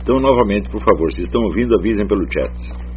Então, novamente, por favor, se estão ouvindo, avisem pelo chat.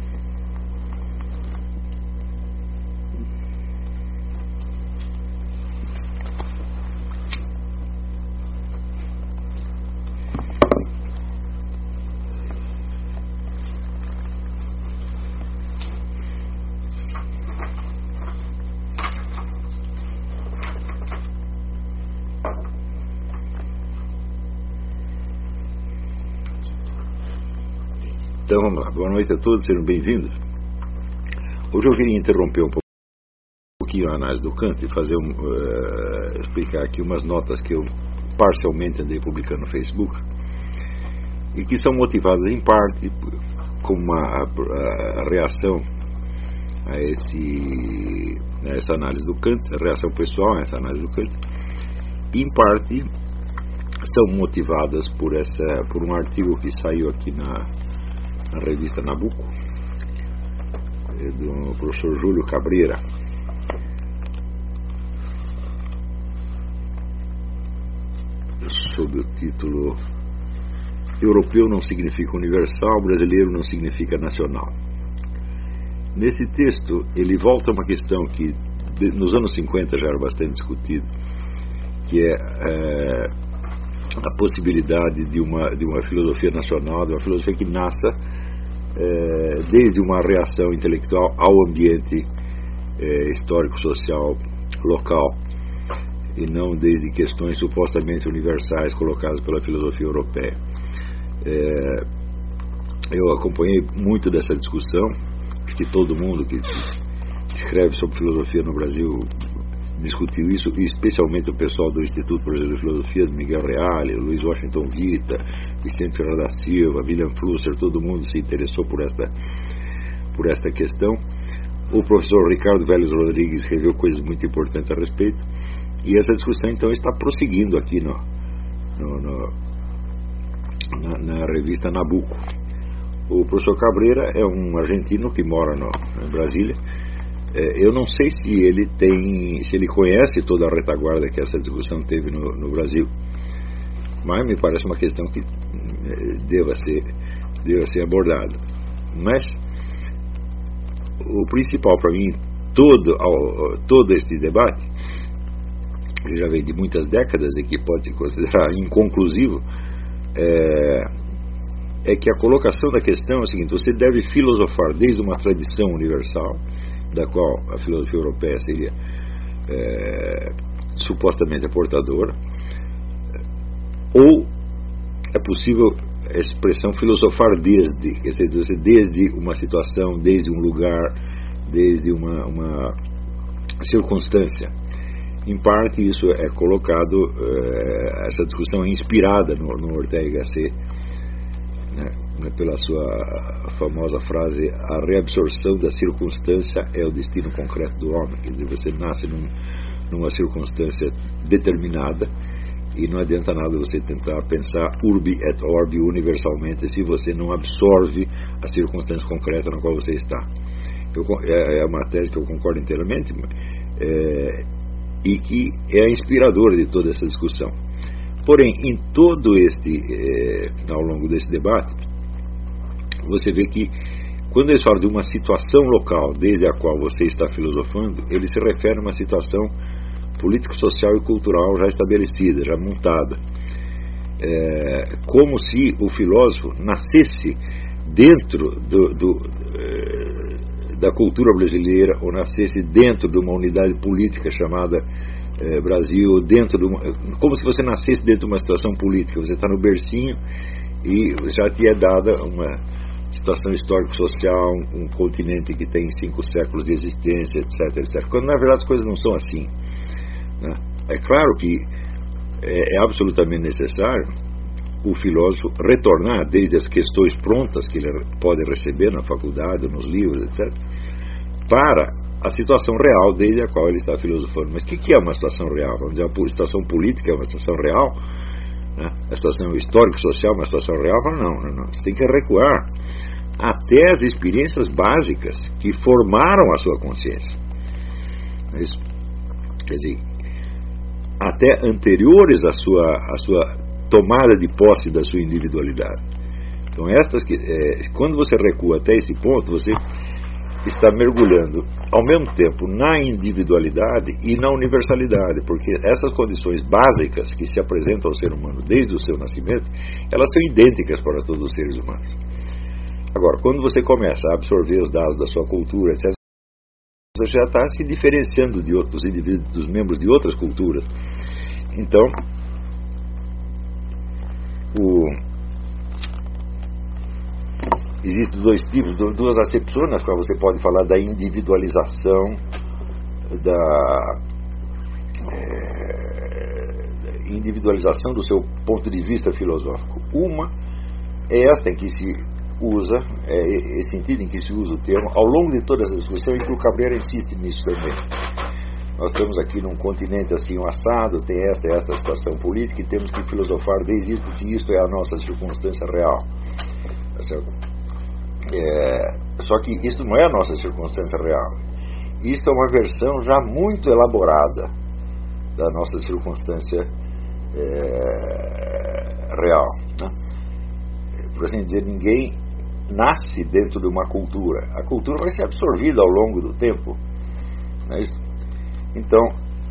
Então vamos lá, boa noite a todos, sejam bem-vindos. Hoje eu queria interromper um pouquinho a análise do Kant e fazer explicar aqui umas notas que eu parcialmente andei publicando no Facebook e que são motivadas em parte como uma reação a essa análise do Kant, a reação pessoal a essa análise do Kant, e em parte são motivadas por um artigo que saiu aqui na revista Nabucco, do professor Júlio Cabreira, sob o título Europeu não significa universal, brasileiro não significa nacional. Nesse texto ele volta a uma questão que nos anos 50 já era bastante discutida, que é a possibilidade de uma filosofia nacional, de uma filosofia que nasça desde uma reação intelectual ao ambiente histórico-social local e não desde questões supostamente universais colocadas pela filosofia europeia. Eu acompanhei muito dessa discussão, acho que todo mundo que escreve sobre filosofia no Brasil discutiu isso, e especialmente o pessoal do Instituto Brasileiro de Filosofia, de Miguel Reale, Luiz Washington Vita, Vicente Ferreira da Silva, William Flusser, todo mundo se interessou por esta questão. O professor Ricardo Vélez Rodrigues escreveu coisas muito importantes a respeito, e essa discussão então está prosseguindo aqui na revista Nabucco. O professor Cabreira é um argentino que mora em Brasília. Eu não sei se ele conhece toda a retaguarda que essa discussão teve no Brasil, mas me parece uma questão que deva ser abordada. Mas o principal para mim, todo este debate, que já vem de muitas décadas e que pode se considerar inconclusivo, é que a colocação da questão é a seguinte: você deve filosofar desde uma tradição universal, da qual a filosofia europeia seria supostamente a portadora, ou é possível a expressão filosofar desde, quer dizer, desde uma situação, desde um lugar, desde uma circunstância. Em parte isso é colocado, essa discussão é inspirada no Ortega y Gasset, né, pela sua famosa frase: a reabsorção da circunstância é o destino concreto do homem. Quer dizer, você nasce numa circunstância determinada e não adianta nada você tentar pensar urbi et orbi universalmente se você não absorve a circunstância concreta na qual você está. É uma tese que eu concordo inteiramente, e que é inspiradora de toda essa discussão. Porém, em todo ao longo desse debate, você vê que quando eles falam de uma situação local desde a qual você está filosofando, ele se refere a uma situação político, social e cultural já estabelecida, já montada, como se o filósofo nascesse dentro da cultura brasileira, ou nascesse dentro de uma unidade política chamada Brasil, como se você nascesse dentro de uma situação política. Você está no bercinho e já te é dada uma situação histórico-social, um continente que tem 5 séculos de existência, etc. Quando na verdade as coisas não são assim, né? É claro que é absolutamente necessário o filósofo retornar desde as questões prontas que ele pode receber na faculdade, nos livros, etc., para a situação real desde a qual ele está filosofando. Mas o que é uma situação real? Vamos dizer, a situação política é uma situação real, né? A situação histórico-social é uma situação real? Não. Você tem que recuar até as experiências básicas que formaram a sua consciência. Quer dizer, até anteriores à sua tomada de posse da sua individualidade. Então, quando você recua até esse ponto, você está mergulhando ao mesmo tempo na individualidade e na universalidade, porque essas condições básicas que se apresentam ao ser humano desde o seu nascimento, elas são idênticas para todos os seres humanos. Agora, quando você começa a absorver os dados da sua cultura, etc., você já está se diferenciando de outros indivíduos, dos membros de outras culturas. Então, existem dois tipos, duas acepções nas quais você pode falar da individualização, da individualização do seu ponto de vista filosófico. Uma é esta em que se usa, esse sentido em que se usa o termo, ao longo de todas as discussões, e que o Cabrera insiste nisso também. Nós estamos aqui num continente assim, um assado, tem esta situação política, e temos que filosofar desde isso, porque isto é a nossa circunstância real. Tá certo? Só que isso não é a nossa circunstância real. Isso é uma versão já muito elaborada da nossa circunstância real, né? Por assim dizer, ninguém nasce dentro de uma cultura. A cultura vai ser absorvida ao longo do tempo, não é isso? Então,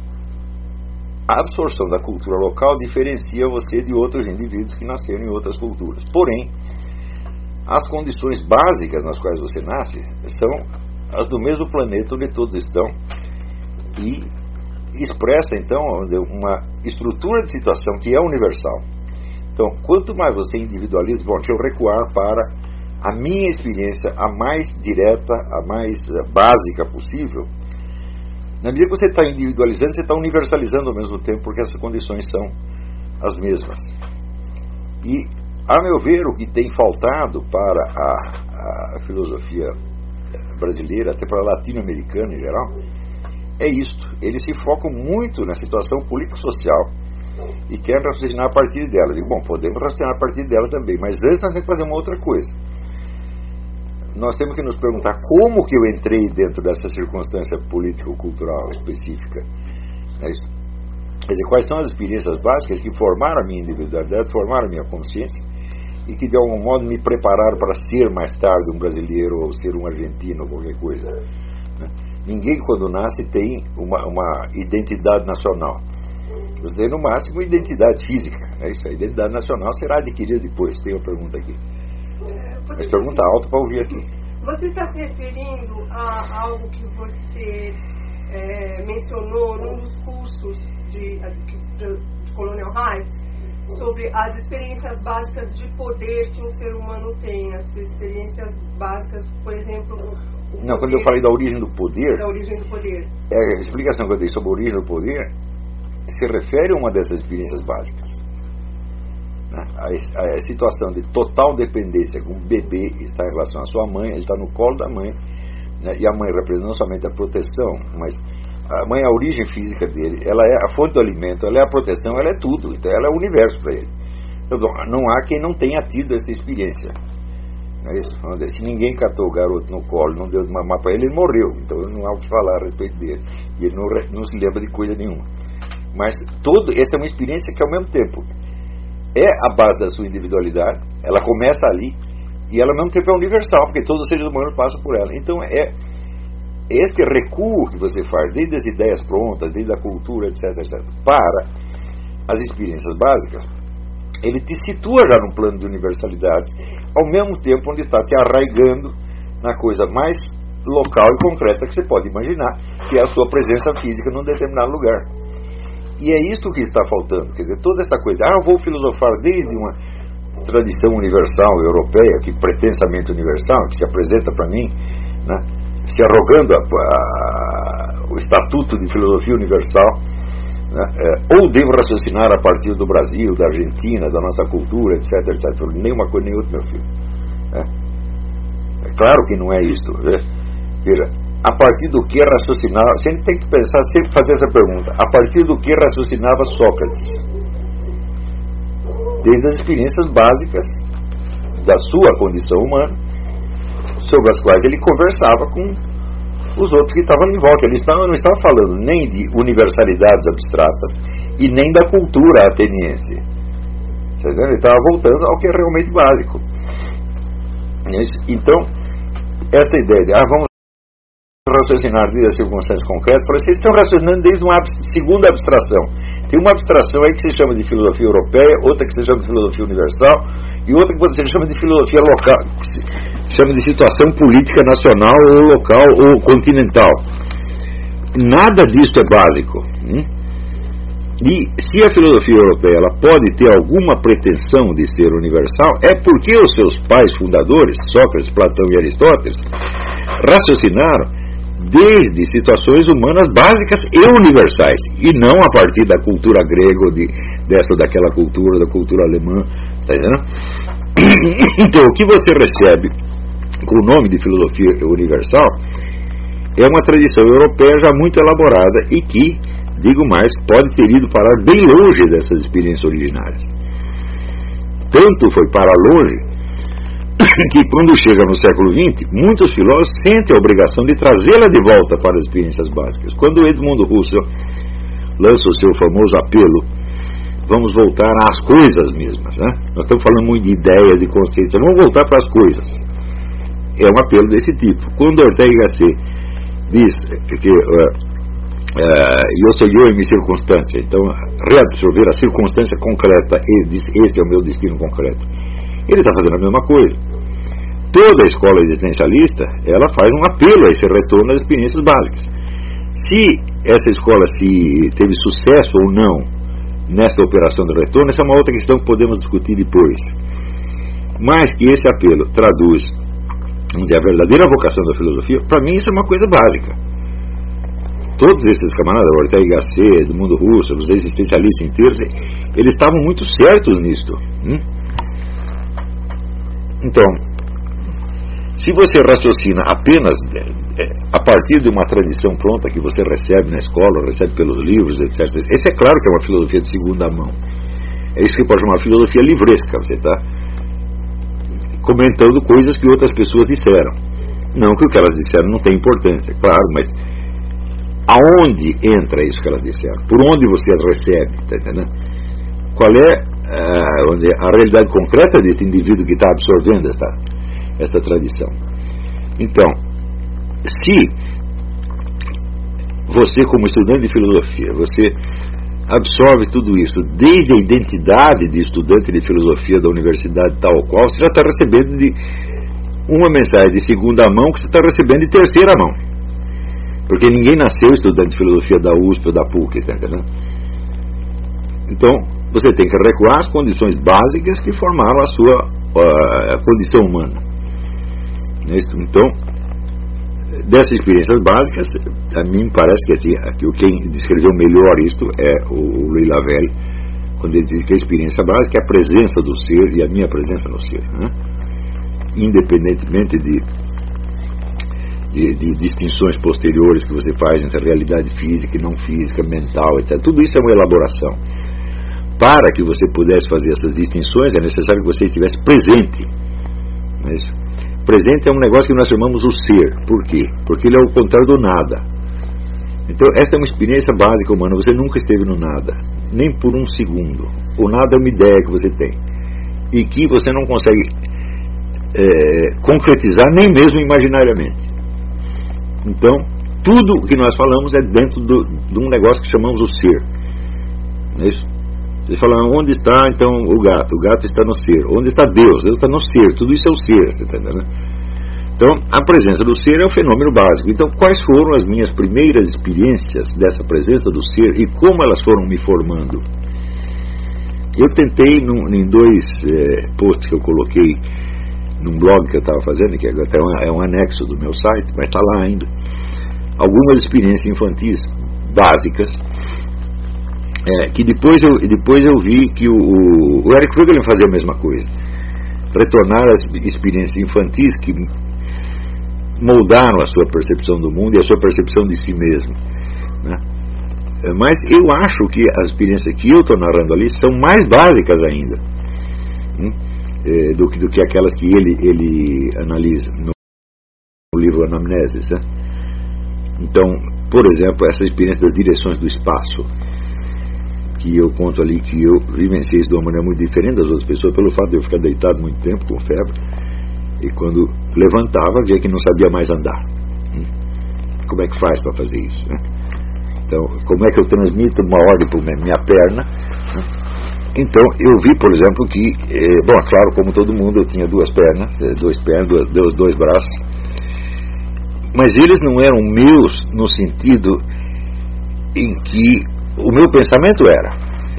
a absorção da cultura local diferencia você de outros indivíduos que nasceram em outras culturas. Porém, as condições básicas nas quais você nasce são as do mesmo planeta onde todos estão, e expressa então uma estrutura de situação que é universal. Então, quanto mais você individualiza, deixa eu recuar para a minha experiência, a mais direta, a mais básica possível. Na medida que você está individualizando, você está universalizando ao mesmo tempo, porque essas condições são as mesmas. E, a meu ver, o que tem faltado para a filosofia brasileira, até para a latino-americana em geral, é isto. Eles se focam muito na situação político-social e querem raciocinar a partir dela. Digo, bom, podemos raciocinar a partir dela também, mas antes nós temos que fazer uma outra coisa. Nós temos que nos perguntar como que eu entrei dentro dessa circunstância político-cultural específica. É isso. Quer dizer, quais são as experiências básicas que formaram a minha individualidade, formaram a minha consciência e que de algum modo me prepararam para ser mais tarde um brasileiro ou ser um argentino ou qualquer coisa, né? Ninguém quando nasce tem uma identidade nacional. Você tem no máximo uma identidade física, é isso. A identidade nacional será adquirida depois. Tem uma pergunta aqui. Mas pergunta alta para ouvir aqui. Você está se referindo a algo que você mencionou num dos cursos de Colonial Heights, sobre as experiências básicas de poder que um ser humano tem, as experiências básicas, por exemplo... Não, quando eu falei da origem do poder... Da origem do poder. A explicação que eu dei sobre a origem do poder se refere a uma dessas experiências básicas. A situação de total dependência que um bebê está em relação à sua mãe, ele está no colo da mãe, né, e a mãe representa não somente a proteção, mas a mãe é a origem física dele, ela é a fonte do alimento, ela é a proteção, ela é tudo, então ela é o universo para ele. Então não há quem não tenha tido essa experiência. Não é isso? Vamos dizer, se ninguém catou o garoto no colo, não deu de mamar para ele, ele morreu, então não há o que falar a respeito dele, e ele não se lembra de coisa nenhuma. Mas essa é uma experiência que ao mesmo tempo é a base da sua individualidade, ela começa ali, e ela ao mesmo tempo é universal, porque todos os seres humanos passam por ela. Então este recuo que você faz, desde as ideias prontas, desde a cultura, etc., para as experiências básicas, ele te situa já num plano de universalidade, ao mesmo tempo onde está te arraigando na coisa mais local e concreta que você pode imaginar, que é a sua presença física num determinado lugar. E é isso que está faltando, quer dizer, toda essa coisa, eu vou filosofar desde uma tradição universal europeia, que pretensamente universal, que se apresenta para mim, né, se arrogando o estatuto de filosofia universal, né, ou devo raciocinar a partir do Brasil, da Argentina, da nossa cultura, etc., etc. Nem uma coisa nem outra, meu filho. É claro que não é isto. Veja, a partir do que raciocinava, você tem que pensar, sempre fazer essa pergunta, a partir do que raciocinava Sócrates? Desde as experiências básicas da sua condição humana, sobre as quais ele conversava com os outros que estavam em volta. Ele não estava falando nem de universalidades abstratas e nem da cultura ateniense. Ele estava voltando ao que é realmente básico. Então, essa ideia de vamos raciocinar desde as circunstâncias concretas, vocês estão raciocinando desde uma segunda abstração. Tem uma abstração aí que se chama de filosofia europeia, outra que se chama de filosofia universal, e outra que você chama de filosofia local, que se chama de situação política nacional, ou local, ou continental. Nada disso é básico. E se a filosofia europeia ela pode ter alguma pretensão de ser universal, é porque os seus pais fundadores, Sócrates, Platão e Aristóteles, raciocinaram desde situações humanas básicas e universais, e não a partir da cultura grega ou dessa ou daquela cultura, da cultura alemã, tá entendendo? Então, o que você recebe com o nome de filosofia universal é uma tradição europeia já muito elaborada e que, digo mais, pode ter ido parar bem longe dessas experiências originárias. Tanto foi para longe que quando chega no século XX, muitos filósofos sentem a obrigação de trazê-la de volta para as experiências básicas. Quando Edmund Husserl lança o seu famoso apelo, vamos voltar às coisas mesmas, né? Nós estamos falando muito de ideias, de conceitos, vamos voltar para as coisas. É um apelo desse tipo. Quando Ortega y Gasset diz que eu sou eu em minha circunstância, então reabsorver a circunstância concreta e diz, esse é o meu destino concreto, ele está fazendo a mesma coisa. Toda a escola existencialista ela faz um apelo a esse retorno às experiências básicas. Se essa escola teve sucesso ou não nesta operação de retorno, essa é uma outra questão que podemos discutir depois. Mas que esse apelo traduz, vamos dizer, a verdadeira vocação da filosofia, para mim isso é uma coisa básica. Todos esses camaradas, Ortega y Gasset, Edmund Husserl, os existencialistas inteiros, eles estavam muito certos nisto. Então, se você raciocina apenas a partir de uma tradição pronta que você recebe na escola, recebe pelos livros, etc., esse é claro que é uma filosofia de segunda mão. É isso que pode chamar filosofia livresca. Você está comentando coisas que outras pessoas disseram. Não que o que elas disseram não tem importância, claro, mas aonde entra isso que elas disseram? Por onde você as recebe? Está entendendo? Qual é vamos dizer, a realidade concreta desse indivíduo que está absorvendo esta tradição? Então, se você, como estudante de filosofia, você absorve tudo isso desde a identidade de estudante de filosofia da universidade tal ou qual, você já está recebendo de uma mensagem de segunda mão que você está recebendo de terceira mão, porque ninguém nasceu estudante de filosofia da USP ou da PUC, tá entendendo? Então você tem que recuar às condições básicas que formaram a sua condição humana. Então, dessas experiências básicas, a mim me parece que assim, quem descreveu melhor isto é o Louis Lavelle, quando ele diz que a experiência básica é a presença do ser e a minha presença no ser, né? Independentemente de distinções posteriores que você faz entre a realidade física e não física, mental, etc. Tudo isso é uma elaboração. Para que você pudesse fazer essas distinções, é necessário que você estivesse presente. Mas presente é um negócio que nós chamamos o ser. Por quê? Porque ele é o contrário do nada. Então, esta é uma experiência básica humana. Você nunca esteve no nada, nem por um segundo. O nada é uma ideia que você tem e que você não consegue concretizar nem mesmo imaginariamente. Então, tudo o que nós falamos é dentro de um negócio que chamamos o ser. Não é isso? Vocês falam, onde está então o gato? O gato está no ser. Onde está Deus? Deus está no ser. Tudo isso é o ser, você está entendendo? Então, a presença do ser é o fenômeno básico. Então, quais foram as minhas primeiras experiências dessa presença do ser e como elas foram me formando? Eu tentei, em dois posts que eu coloquei num blog que eu estava fazendo, que até é um anexo do meu site, mas está lá ainda, algumas experiências infantis básicas, que depois eu vi que o Eric Voegelin fazia a mesma coisa, retornar às experiências infantis que moldaram a sua percepção do mundo e a sua percepção de si mesmo, né? Mas eu acho que as experiências que eu estou narrando ali são mais básicas ainda, do que aquelas que ele analisa no livro Anamneses, né? Então, por exemplo, essa experiência das direções do espaço, que eu conto ali que eu vivenciei isso de uma maneira muito diferente das outras pessoas, pelo fato de eu ficar deitado muito tempo com febre, E quando levantava, via que não sabia mais andar. Como é que faz para fazer isso, né? Então, como é que eu transmito uma ordem para minha perna, né? Então, eu vi, por exemplo, que, claro, como todo mundo, eu tinha duas pernas, dois braços, mas eles não eram meus no sentido em que o meu pensamento era.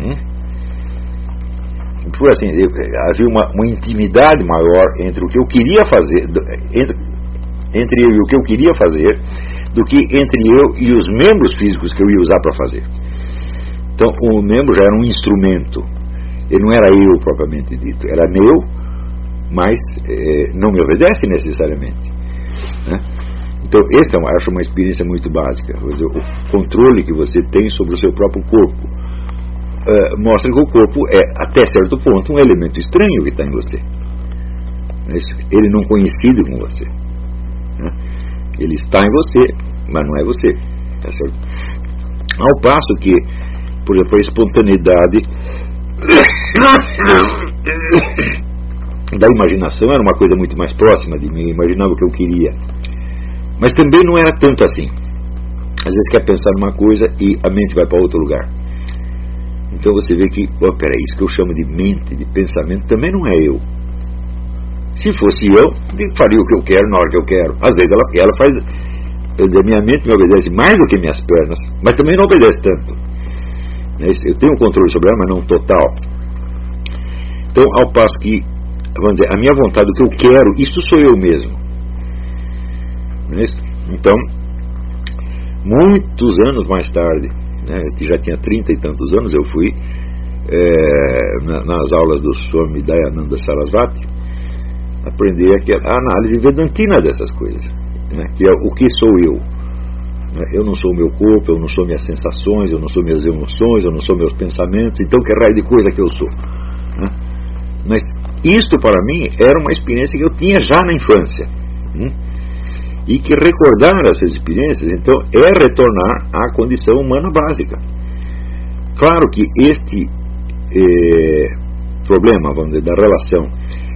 Foi assim, havia uma intimidade maior entre o que eu queria fazer, entre eu e o que eu queria fazer, do que entre eu e os membros físicos que eu ia usar para fazer. Então, o membro já era um instrumento. Ele não era eu propriamente dito, era meu, mas não me obedece necessariamente, né? Então, essa eu acho uma experiência muito básica. O controle que você tem sobre o seu próprio corpo mostra que o corpo é, até certo ponto, um elemento estranho que está em você. Ele não coincide com você, né? Ele está em você, mas não é você, tá certo? Ao passo que, por exemplo, a espontaneidade da imaginação era uma coisa muito mais próxima de mim. Eu imaginava o que eu queria, mas também não era tanto assim. Às vezes quer pensar numa coisa e a mente vai para outro lugar. Então você vê que, peraí, isso que eu chamo de mente, de pensamento, também não é eu. Se fosse eu faria o que eu quero na hora que eu quero. Às vezes ela faz, minha mente me obedece mais do que minhas pernas, mas também não obedece tanto. Eu tenho controle sobre ela, mas não total. Então, ao passo que, vamos dizer, a minha vontade, o que eu quero, isso sou eu mesmo. Então, muitos anos mais tarde, que já tinha 30 e tantos anos, eu fui nas aulas do Swami Dayananda Sarasvati aprender a análise vedantina dessas coisas, que é o que sou eu. Eu não sou o meu corpo, eu não sou minhas sensações, eu não sou minhas emoções, eu não sou meus pensamentos. Então, que raio de coisa que eu sou, né? Mas isto para mim era uma experiência que eu tinha já na infância, e que recordar essas experiências, então, é retornar à condição humana básica. Claro que este problema, vamos dizer, da relação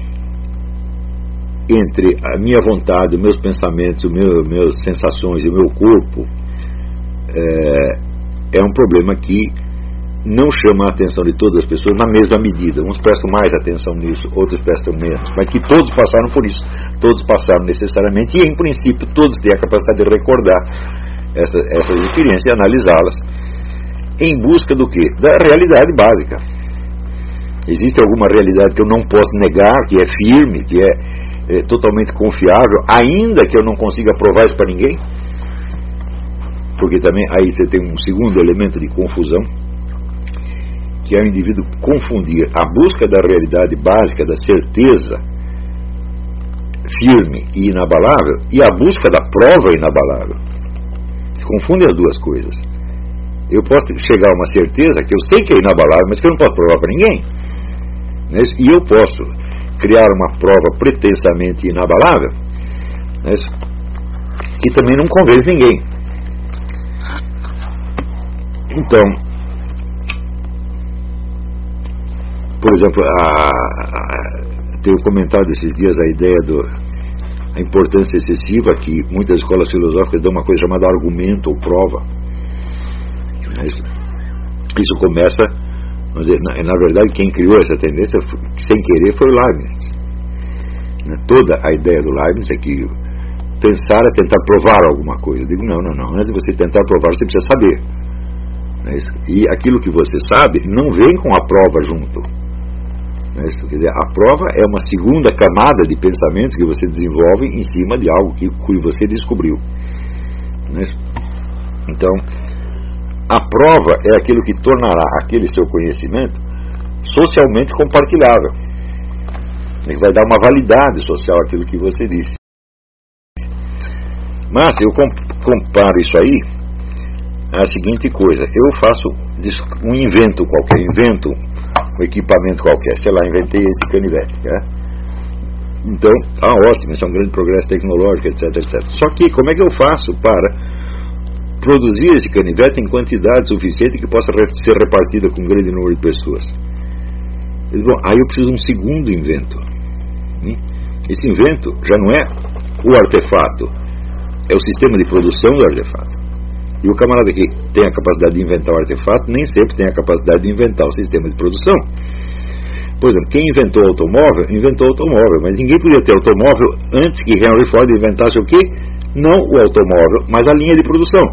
entre a minha vontade, os meus pensamentos, minhas sensações e o meu corpo é um problema que não chama a atenção de todas as pessoas na mesma medida. Uns prestam mais atenção nisso, outros prestam menos, mas que todos passaram por isso, todos passaram necessariamente, e em princípio todos têm a capacidade de recordar essas experiências e analisá-las em busca do quê? Da realidade básica. Existe alguma realidade que eu não posso negar, que é firme, que é totalmente confiável, ainda que eu não consiga provar isso para ninguém? Porque também aí você tem um segundo elemento de confusão, que é o indivíduo confundir a busca da realidade básica, da certeza firme e inabalável, e a busca da prova inabalável. Confunde as duas coisas. Eu posso chegar a uma certeza que eu sei que é inabalável, mas que eu não posso provar para ninguém, né? E eu posso criar uma prova pretensamente inabalável, né, que também não convence ninguém. Então, por exemplo, tenho comentado esses dias a ideia a importância excessiva que muitas escolas filosóficas dão uma coisa chamada argumento ou prova. Isso começa, vamos dizer, na verdade quem criou essa tendência sem querer foi o Leibniz. Toda a ideia do Leibniz é que pensar é tentar provar alguma coisa. Eu digo, não, antes de você tentar provar você precisa saber, e aquilo que você sabe não vem com a prova junto. Quer dizer, a prova é uma segunda camada de pensamentos que você desenvolve em cima de algo que você descobriu. Então, a prova é aquilo que tornará aquele seu conhecimento socialmente compartilhável, que vai dar uma validade social àquilo que você disse. Mas eu comparo isso aí à seguinte coisa: eu faço um invento qualquer, um equipamento qualquer, sei lá, inventei esse canivete, né? Então, ótimo, isso é um grande progresso tecnológico, etc. Só que como é que eu faço para produzir esse canivete em quantidade suficiente que possa ser repartida com um grande número de pessoas? Bom, aí eu preciso de um segundo invento, Esse invento já não é o artefato, é o sistema de produção do artefato. E o camarada que tem a capacidade de inventar o artefato nem sempre tem a capacidade de inventar o sistema de produção. Por exemplo, quem inventou o automóvel, mas ninguém podia ter automóvel antes que Henry Ford inventasse o quê? Não o automóvel, mas a linha de produção.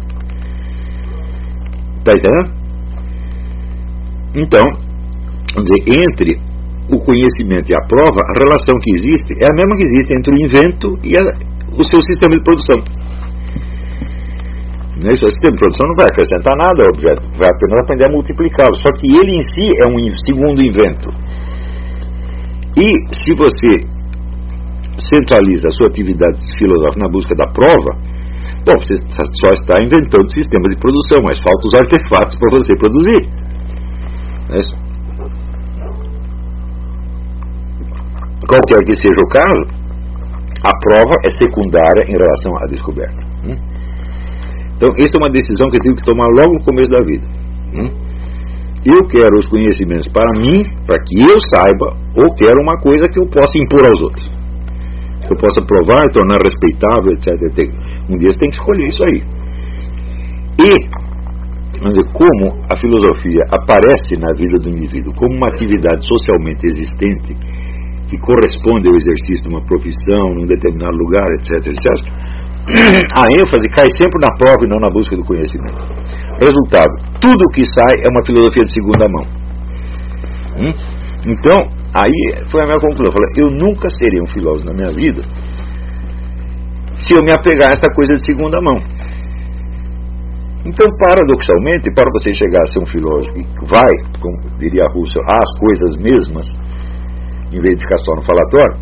Está entendendo? Então, vamos dizer, entre o conhecimento e a prova, a relação que existe é a mesma que existe entre o invento e o seu sistema de produção. O sistema de produção não vai acrescentar nada ao objeto, vai apenas aprender a multiplicá-lo. Só que ele em si é um segundo invento. E se você centraliza a sua atividade filosófica na busca da prova, bom, você só está inventando o sistema de produção, mas faltam os artefatos para você produzir. Qualquer que seja o caso, a prova é secundária em relação à descoberta. Então, esta é uma decisão que eu tive que tomar logo no começo da vida. Eu quero os conhecimentos para mim, para que eu saiba, ou quero uma coisa que eu possa impor aos outros, que eu possa provar, tornar respeitável, etc. Um dia você tem que escolher isso aí. E, vamos dizer, como a filosofia aparece na vida do indivíduo como uma atividade socialmente existente, que corresponde ao exercício de uma profissão, num determinado lugar, etc. A ênfase cai sempre na prova e não na busca do conhecimento. Resultado, tudo o que sai é uma filosofia de segunda mão. Então, aí foi a minha conclusão. Eu falei, eu nunca serei um filósofo na minha vida se eu me apegar a esta coisa de segunda mão. Então, paradoxalmente, para você chegar a ser um filósofo que vai, como diria Russell, às coisas mesmas, em vez de ficar só no falatório,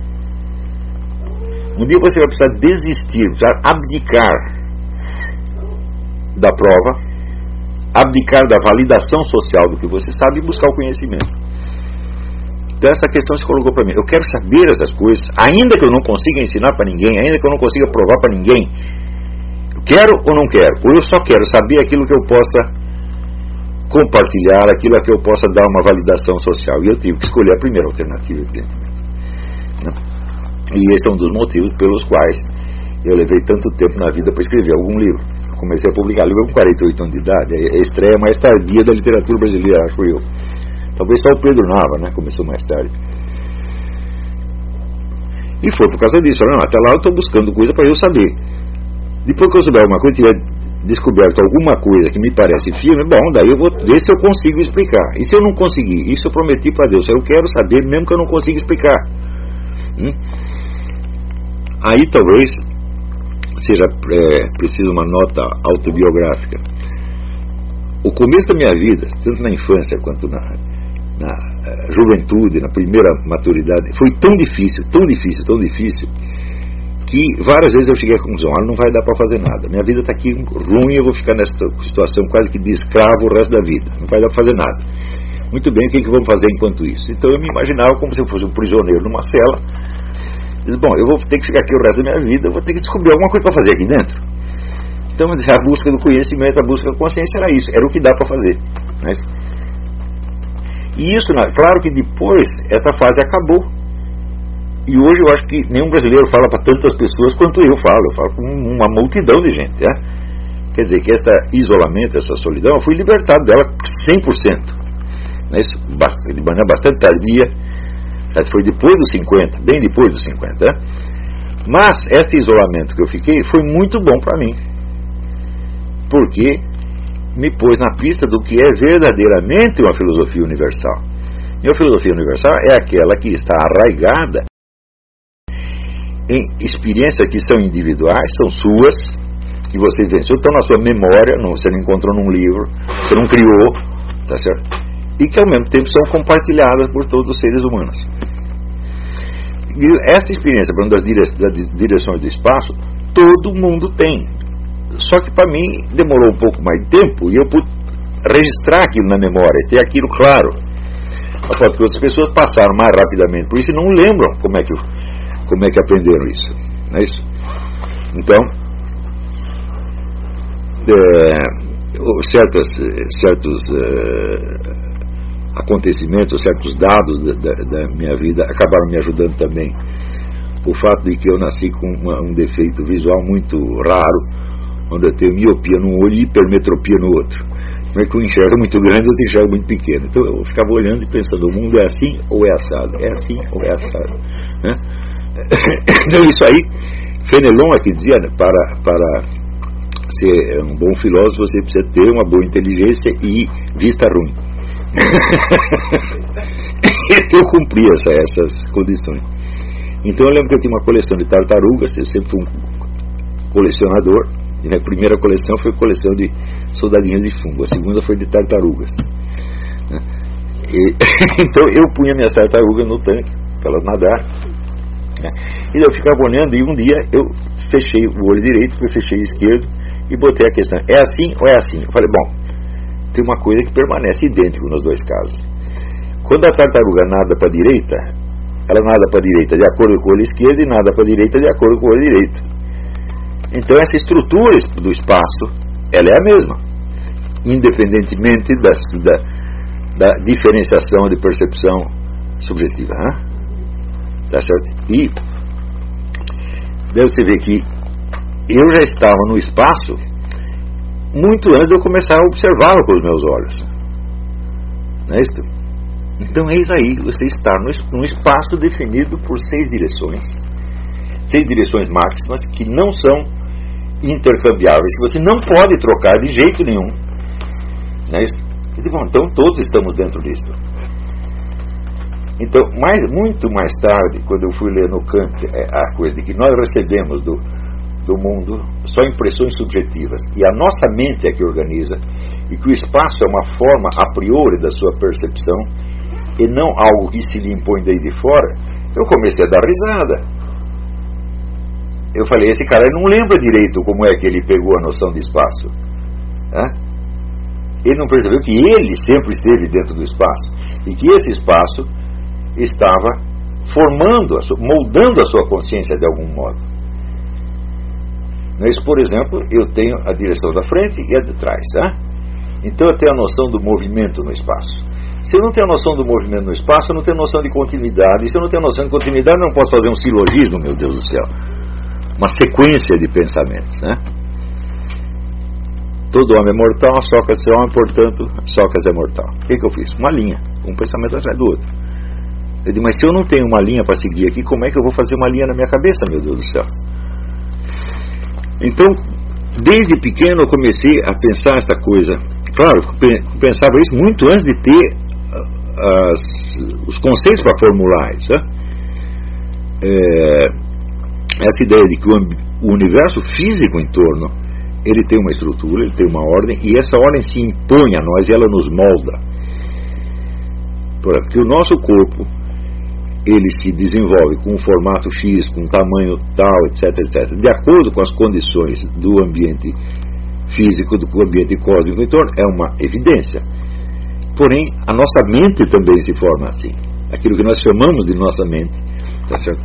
um dia você vai precisar desistir, precisar abdicar da prova, abdicar da validação social do que você sabe e buscar o conhecimento. Então essa questão se colocou para mim. Eu quero saber essas coisas, ainda que eu não consiga ensinar para ninguém, ainda que eu não consiga provar para ninguém. Eu quero ou não quero? Ou eu só quero saber aquilo que eu possa compartilhar, aquilo a que eu possa dar uma validação social. E eu tive que escolher a primeira alternativa, evidentemente. E esse é um dos motivos pelos quais eu levei tanto tempo na vida para escrever algum livro. Comecei a publicar livro com 48 anos de idade, a estreia mais tardia da literatura brasileira, acho eu. Talvez só o Pedro Nava, começou mais tarde. E foi por causa disso. Não, até lá eu estou buscando coisa para eu saber. Depois que eu souber alguma coisa, tiver descoberto alguma coisa que me parece firme, bom, daí eu vou ver se eu consigo explicar. E se eu não conseguir, isso eu prometi para Deus, eu quero saber mesmo que eu não consiga explicar. Aí talvez seja preciso uma nota autobiográfica. O começo da minha vida, tanto na infância quanto na juventude, na primeira maturidade, foi tão difícil, que várias vezes eu cheguei à conclusão, não vai dar para fazer nada, minha vida está aqui ruim, eu vou ficar nessa situação quase que de escravo o resto da vida, não vai dar para fazer nada. Muito bem, o que vamos fazer enquanto isso? Então eu me imaginava como se eu fosse um prisioneiro numa cela. Bom, eu vou ter que ficar aqui o resto da minha vida, eu vou ter que descobrir alguma coisa para fazer aqui dentro. Então a busca do conhecimento, a busca da consciência era isso, era o que dá para fazer. E isso, claro que depois essa fase acabou. E hoje eu acho que nenhum brasileiro fala para tantas pessoas quanto eu falo com uma multidão de gente. Quer dizer que este isolamento, essa solidão, eu fui libertado dela 100%. De maneira bastante tardia. Foi depois dos 50, bem depois dos 50. Mas esse isolamento que eu fiquei foi muito bom para mim, porque me pôs na pista do que é verdadeiramente uma filosofia universal. E a filosofia universal é aquela que está arraigada em experiências que são individuais, são suas, que você venceu, estão na sua memória, você não encontrou num livro, você não criou, tá certo? E que ao mesmo tempo são compartilhadas por todos os seres humanos. E essa experiência, falando das direções do espaço, todo mundo tem. Só que para mim demorou um pouco mais de tempo e eu pude registrar aquilo na memória, ter aquilo claro. A foto que outras pessoas passaram mais rapidamente por isso e não lembram como é que aprenderam isso. Não é isso? Então, certos acontecimentos, certos dados da minha vida acabaram me ajudando também. O fato de que eu nasci com um defeito visual muito raro, onde eu tenho miopia num olho e hipermetropia no outro. Como é que eu enxergo muito grande, eu enxergo muito pequeno. Então eu ficava olhando e pensando, o mundo é assim ou é assado? É assim ou é assado? Né? Então isso aí, Fenelon aqui dizia, né, para ser um bom filósofo você precisa ter uma boa inteligência e vista ruim. Eu cumpri essas condições. Então eu lembro que eu tinha uma coleção de tartarugas, eu sempre fui um colecionador, e a primeira coleção foi a coleção de soldadinhos de fungo, a segunda foi de tartarugas. Então eu punha minhas tartarugas no tanque para elas nadar, e eu ficava olhando, e um dia eu fechei o olho direito, depois fechei o esquerdo e botei a questão, é assim ou é assim? Eu falei, bom, tem uma coisa que permanece idêntico nos dois casos. Quando a tartaruga nada para a direita, ela nada para a direita de acordo com o olho esquerdo e nada para a direita de acordo com o olho direito. Então essa estrutura do espaço, ela é a mesma, independentemente da diferenciação de percepção subjetiva. Tá certo? E deve você ver que eu já estava no espaço muito antes de eu começar a observá-lo com os meus olhos. Não é isso? Então eis aí, você está num espaço definido por 6 direções máximas que não são intercambiáveis, que você não pode trocar de jeito nenhum. Não é isso? Então todos estamos dentro disso. Então, muito mais tarde, quando eu fui ler no Kant a coisa de que nós recebemos do mundo só impressões subjetivas e a nossa mente é que organiza, e que o espaço é uma forma a priori da sua percepção e não algo que se lhe impõe daí de fora, eu comecei a dar risada. Eu falei, esse cara não lembra direito como é que ele pegou a noção de espaço. Ele não percebeu que ele sempre esteve dentro do espaço e que esse espaço estava moldando a sua consciência de algum modo. Mas, por exemplo, eu tenho a direção da frente e a de trás. Então eu tenho a noção do movimento no espaço. Se eu não tenho a noção do movimento no espaço, eu não tenho noção de continuidade. E se eu não tenho noção de continuidade, eu não posso fazer um silogismo, meu Deus do céu. Uma sequência de pensamentos. Todo homem é mortal, Sócrates é homem, portanto, Sócrates é mortal. O que eu fiz? Uma linha, um pensamento atrás do outro. Eu disse, mas se eu não tenho uma linha para seguir aqui, como é que eu vou fazer uma linha na minha cabeça, meu Deus do céu? Então, desde pequeno eu comecei a pensar essa coisa. Claro, pensava isso muito antes de ter os conceitos para formular isso. Essa ideia de que o universo físico em torno, ele tem uma estrutura, ele tem uma ordem, e essa ordem se impõe a nós e ela nos molda. Porque o nosso corpo, ele se desenvolve com um formato X, com um tamanho tal, etc, etc, de acordo com as condições do ambiente físico, do ambiente cósmico em torno, é uma evidência. Porém, a nossa mente também se forma assim. Aquilo que nós chamamos de nossa mente, tá certo?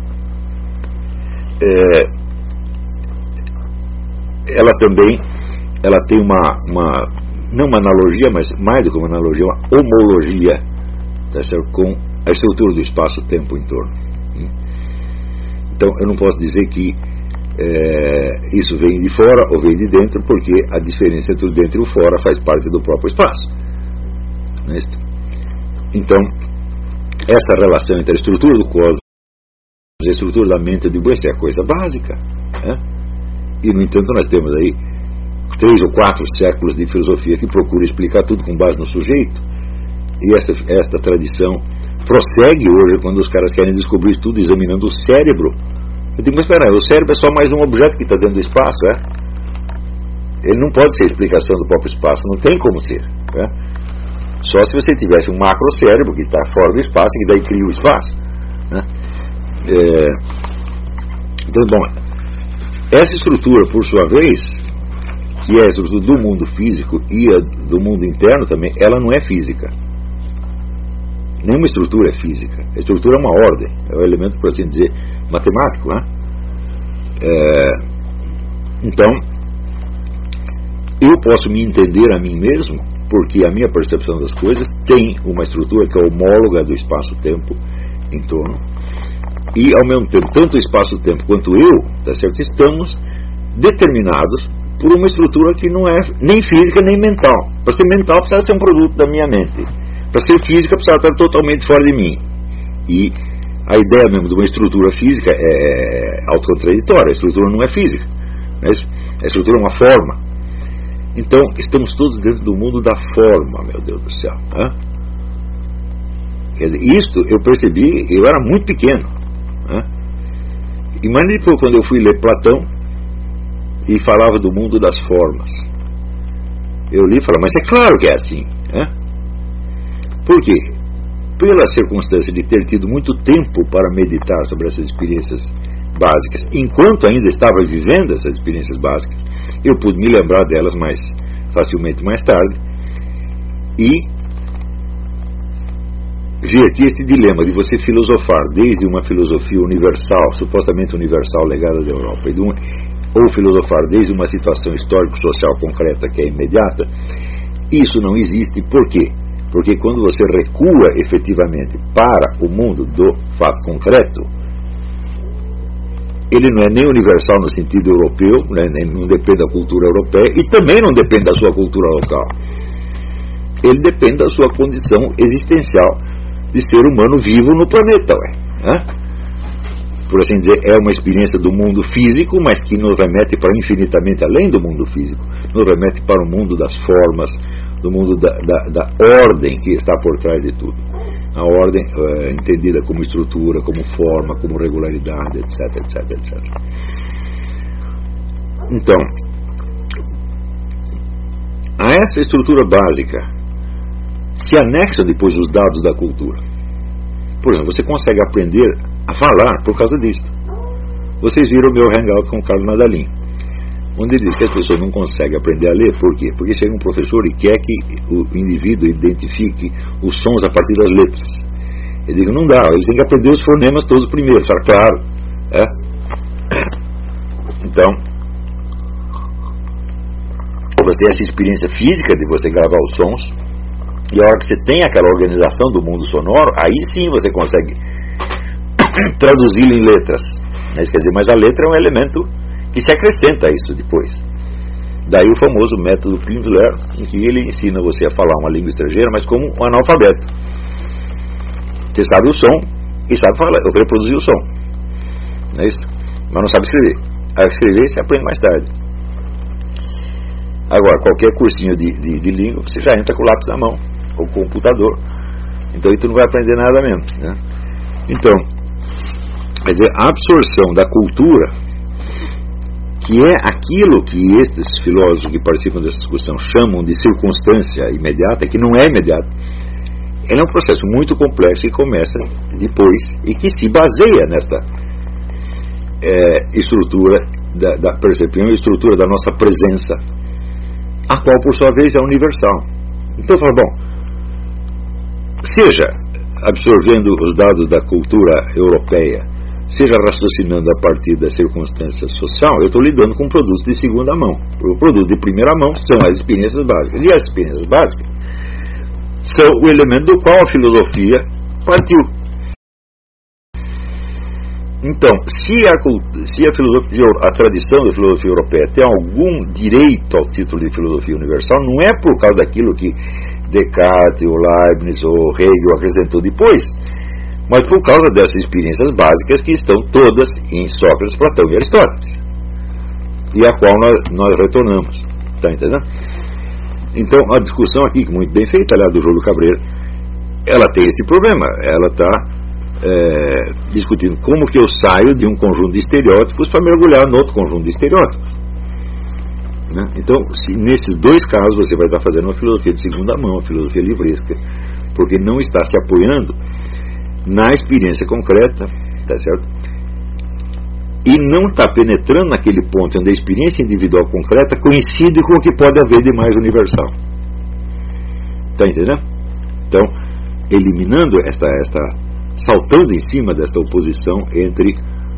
Ela tem não uma analogia, mas mais do que uma analogia, uma homologia, tá certo? Com a estrutura do espaço-tempo em torno. Então eu não posso dizer que isso vem de fora ou vem de dentro, porque a diferença entre o dentro e o fora faz parte do próprio espaço. Não é isso? Então essa relação entre a estrutura do cosmos e a estrutura da mente, eu digo, essa é a coisa básica. E no entanto nós temos aí 3 ou 4 séculos de filosofia que procura explicar tudo com base no sujeito, e esta tradição prossegue hoje quando os caras querem descobrir tudo examinando o cérebro. Eu digo, mas espera, o cérebro é só mais um objeto que está dentro do espaço, Ele não pode ser a explicação do próprio espaço, não tem como ser. Só se você tivesse um macrocérebro que está fora do espaço e que daí cria o espaço. Então, bom, essa estrutura, por sua vez, que é a estrutura do mundo físico e a do mundo interno também, ela não é física. Nenhuma estrutura é física. A estrutura é uma ordem, é um elemento, por assim dizer, matemático. Então, eu posso me entender a mim mesmo porque a minha percepção das coisas tem uma estrutura que é homóloga do espaço-tempo em torno, e ao mesmo tempo, tanto o espaço-tempo quanto eu, tá certo, estamos determinados por uma estrutura que não é nem física nem mental. Para ser mental precisa ser um produto da minha mente, para ser física precisa estar totalmente fora de mim. E a ideia mesmo de uma estrutura física é autocontraditória. A estrutura não é física, a estrutura é uma forma. Então estamos todos dentro do mundo da forma, meu Deus do céu, né? Quer dizer, isto eu percebi, eu era muito pequeno, né? Imagine depois quando eu fui ler Platão e falava do mundo das formas. Eu li e falava, mas é claro que é assim, né? Por quê? Pela circunstância de ter tido muito tempo para meditar sobre essas experiências básicas, enquanto ainda estava vivendo essas experiências básicas, eu pude me lembrar delas mais facilmente mais tarde, e vi aqui este dilema de você filosofar desde uma filosofia universal, supostamente universal, legada da Europa, ou filosofar desde uma situação histórico-social concreta que é imediata. Isso não existe. Por quê? Porque quando você recua efetivamente para o mundo do fato concreto, ele não é nem universal no sentido europeu, né, não depende da cultura europeia, e também não depende da sua cultura local. Ele depende da sua condição existencial de ser humano vivo no planeta, né? Por assim dizer, é uma experiência do mundo físico, mas que nos remete para infinitamente além do mundo físico, nos remete para o mundo das formas, do mundo da ordem que está por trás de tudo. A ordem entendida como estrutura, como forma, como regularidade, etc, etc, etc. Então, a essa estrutura básica se anexam depois os dados da cultura. Por exemplo, você consegue aprender a falar por causa disso. Vocês viram o meu hangout com o Carlos Madalin, onde ele diz que as pessoas não conseguem aprender a ler. Por quê? Porque chega um professor e quer que o indivíduo identifique os sons a partir das letras. Eu digo, não dá, ele tem que aprender os fonemas todos primeiro, claro. Então, você tem essa experiência física de você gravar os sons, e a hora que você tem aquela organização do mundo sonoro, aí sim você consegue traduzi-lo em letras. Quer dizer, mas a letra é um elemento que se acrescenta a isso depois. Daí o famoso método Pimsleur, em que ele ensina você a falar uma língua estrangeira, mas como um analfabeto. Você sabe o som e sabe falar, reproduzir o som, não é isso? Mas não sabe escrever. A escrever você aprende mais tarde. Agora, qualquer cursinho de língua, você já entra com o lápis na mão, ou com o computador. Então aí tu não vai aprender nada mesmo, né? Então, quer dizer, a absorção da cultura, que é aquilo que estes filósofos que participam dessa discussão chamam de circunstância imediata, que não é imediata, ela é um processo muito complexo que começa depois e que se baseia nesta estrutura da percepção, estrutura da nossa presença, a qual por sua vez é universal. Então fala, bom, seja absorvendo os dados da cultura europeia, seja raciocinando a partir da circunstância social, eu estou lidando com produtos de segunda mão. O produto de primeira mão são as experiências básicas. E as experiências básicas são o elemento do qual a filosofia partiu. Então, se a tradição da filosofia europeia tem algum direito ao título de filosofia universal, não é por causa daquilo que Descartes, ou Leibniz, ou Hegel acrescentou depois, mas por causa dessas experiências básicas que estão todas em Sócrates, Platão e Aristóteles, e a qual nós retornamos. Está entendendo? Então, a discussão aqui, muito bem feita, aliás, do Júlio Cabreira, ela tem esse problema. Ela está discutindo como que eu saio de um conjunto de estereótipos para mergulhar no outro conjunto de estereótipos, né? Então, nesses dois casos você vai estar fazendo uma filosofia de segunda mão, uma filosofia livresca, porque não está se apoiando na experiência concreta, tá certo? E não está penetrando naquele ponto onde a experiência individual concreta coincide com o que pode haver de mais universal. Está entendendo? Então, eliminando saltando em cima desta oposição entre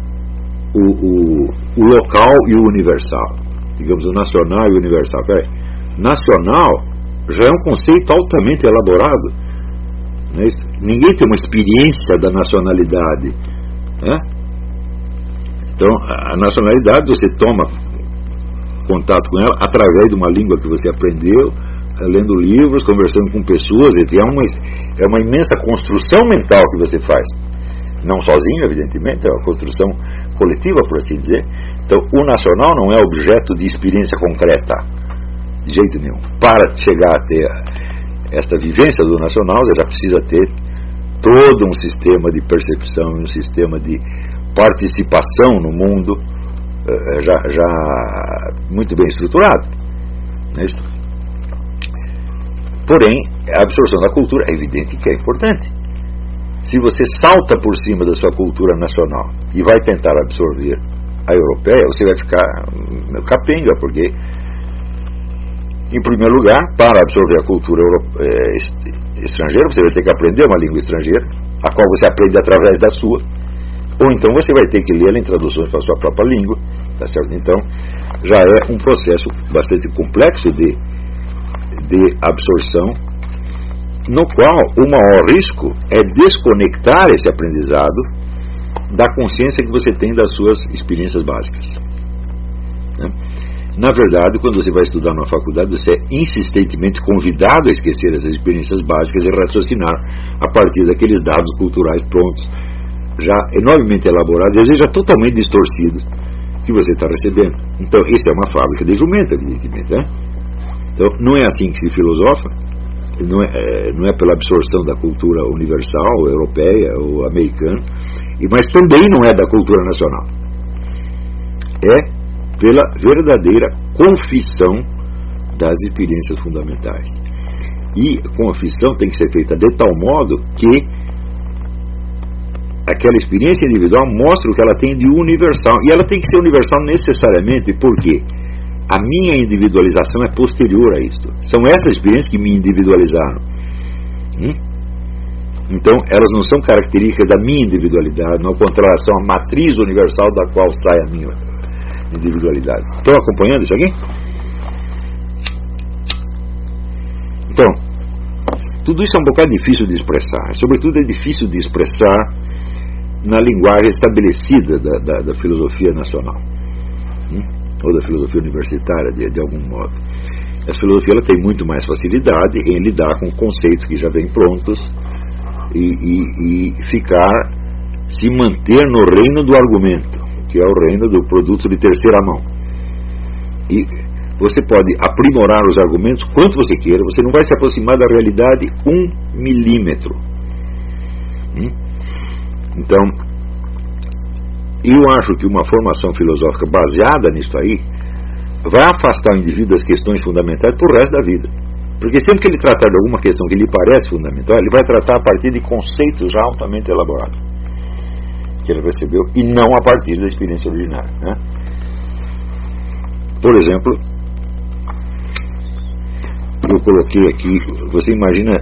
o local e o universal, digamos, o nacional e o universal. Nacional já é um conceito altamente elaborado, né? Ninguém tem uma experiência da nacionalidade, né? Então a nacionalidade você toma contato com ela através de uma língua que você aprendeu, lendo livros, conversando com pessoas. É uma imensa construção mental que você faz, não sozinho, evidentemente, é uma construção coletiva, por assim dizer. Então o nacional não é objeto de experiência concreta de jeito nenhum. Para chegar a ter esta vivência do nacional, você já precisa ter todo um sistema de percepção, um sistema de participação no mundo já muito bem estruturado, não é isso? Porém, a absorção da cultura é evidente que é importante. Se você salta por cima da sua cultura nacional e vai tentar absorver a europeia, você vai ficar capenga, porque, em primeiro lugar, para absorver a cultura estrangeira, você vai ter que aprender uma língua estrangeira, a qual você aprende através da sua, ou então você vai ter que ler em traduções para a sua própria língua, tá certo? Então, já é um processo bastante complexo de absorção, no qual o maior risco é desconectar esse aprendizado da consciência que você tem das suas experiências básicas, né? Na verdade, quando você vai estudar numa faculdade, você é insistentemente convidado a esquecer essas experiências básicas e raciocinar a partir daqueles dados culturais prontos, já enormemente elaborados, e às vezes já totalmente distorcidos, que você está recebendo. Então, isso é uma fábrica de jumento, evidentemente, né? Então, não é assim que se filosofa, não é pela absorção da cultura universal, europeia ou americana, mas também não é da cultura nacional. É pela verdadeira confissão das experiências fundamentais. E a confissão tem que ser feita de tal modo que aquela experiência individual mostra o que ela tem de universal. E ela tem que ser universal necessariamente porque a minha individualização é posterior a isto. São essas experiências que me individualizaram. Então, elas não são características da minha individualidade, ao contrário, são a matriz universal da qual sai a minha individualidade. Estão acompanhando isso aqui? Então, tudo isso é um bocado difícil de expressar. Sobretudo é difícil de expressar na linguagem estabelecida da filosofia nacional, ou da filosofia universitária, de algum modo. A filosofia ela tem muito mais facilidade em lidar com conceitos que já vêm prontos e se manter no reino do argumento, que é o reino do produto de terceira mão. E você pode aprimorar os argumentos quanto você queira, você não vai se aproximar da realidade 1 milímetro. Então, eu acho que uma formação filosófica baseada nisso aí vai afastar o indivíduo das questões fundamentais por resto da vida. Porque sempre que ele tratar de alguma questão que lhe parece fundamental, ele vai tratar a partir de conceitos já altamente elaborados que ele recebeu, e não a partir da experiência originária, né? Por exemplo, eu coloquei aqui, você imagina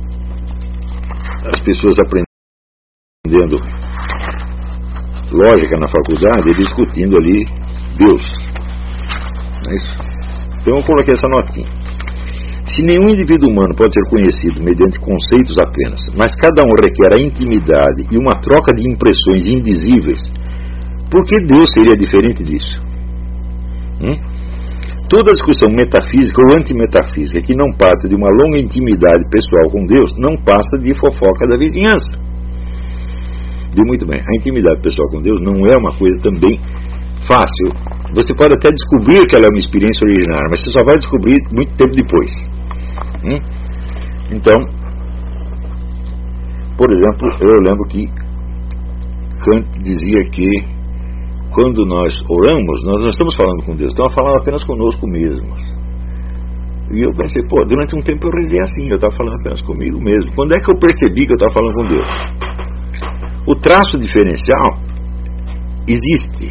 as pessoas aprendendo lógica na faculdade e discutindo ali Deus, não é isso? Então eu coloquei essa notinha. Se nenhum indivíduo humano pode ser conhecido mediante conceitos apenas, mas cada um requer a intimidade e uma troca de impressões indizíveis, por que Deus seria diferente disso? Toda discussão metafísica ou antimetafísica que não parte de uma longa intimidade pessoal com Deus não passa de fofoca da vizinhança. Viu muito bem, a intimidade pessoal com Deus não é uma coisa também fácil. Você pode até descobrir que ela é uma experiência originária, mas você só vai descobrir muito tempo depois. Então, por exemplo, eu lembro que Kant dizia que quando nós oramos, nós não estamos falando com Deus, estamos falando apenas conosco mesmos. E eu pensei, durante um tempo eu rezei assim, eu estava falando apenas comigo mesmo. Quando é que eu percebi que eu estava falando com Deus? O traço diferencial existe,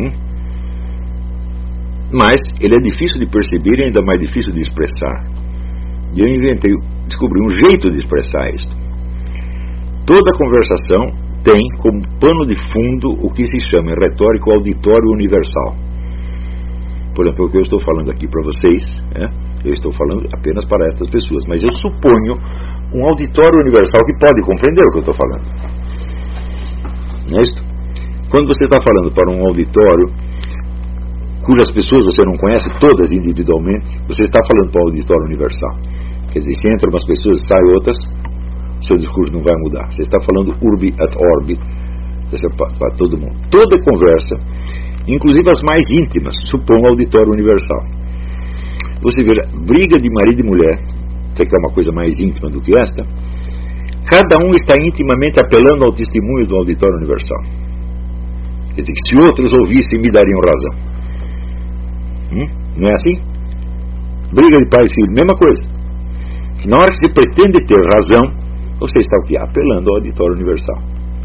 mas ele é difícil de perceber e ainda mais difícil de expressar. E eu descobri um jeito de expressar isso. Toda conversação tem como pano de fundo o que se chama em retórica o auditório universal. Por exemplo, o que eu estou falando aqui para vocês Eu estou falando apenas para estas pessoas, mas eu suponho um auditório universal que pode compreender o que eu estou falando. Não é isso? Quando você está falando para um auditório cujas pessoas você não conhece todas individualmente, você está falando para o auditório universal. Quer dizer, se entram umas pessoas e saem outras, seu discurso não vai mudar. Você está falando urbi et orbi para todo mundo. Toda conversa, inclusive as mais íntimas, supõe um auditório universal. Você vê, briga de marido e mulher, que é uma coisa mais íntima do que esta, cada um está intimamente apelando ao testemunho do auditório universal. Quer dizer, que se outros ouvissem, me dariam razão. Não é assim? Briga de pai e filho, mesma coisa. Que na hora que você pretende ter razão, você está o quê? Apelando ao auditório universal.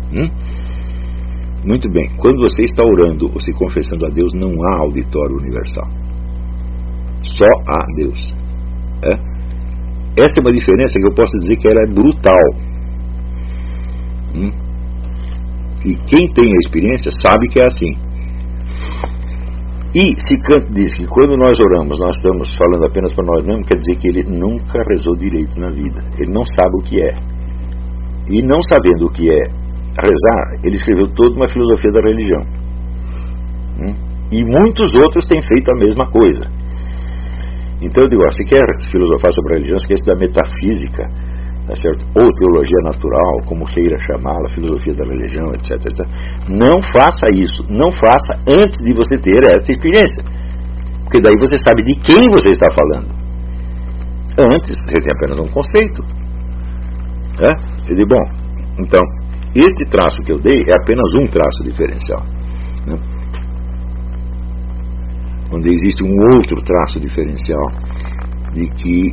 Muito bem, quando você está orando ou se confessando a Deus, não há auditório universal. Só há Deus. Essa é uma diferença que eu posso dizer que ela é brutal. E quem tem a experiência sabe que é assim. E se Kant diz que quando nós oramos, nós estamos falando apenas para nós mesmos, quer dizer que ele nunca rezou direito na vida. Ele não sabe o que é. E não sabendo o que é rezar, ele escreveu toda uma filosofia da religião. E muitos outros têm feito a mesma coisa. Então eu digo, se quer filosofar sobre a religião, se quer estudar metafísica, tá certo? Ou teologia natural, como queira chamá-la, filosofia da religião, etc, etc. Não faça isso. Não faça antes de você ter esta experiência. Porque daí você sabe de quem você está falando. Antes, você tem apenas um conceito. Eu digo, bom, então, este traço que eu dei é apenas um traço diferencial. Onde existe um outro traço diferencial de que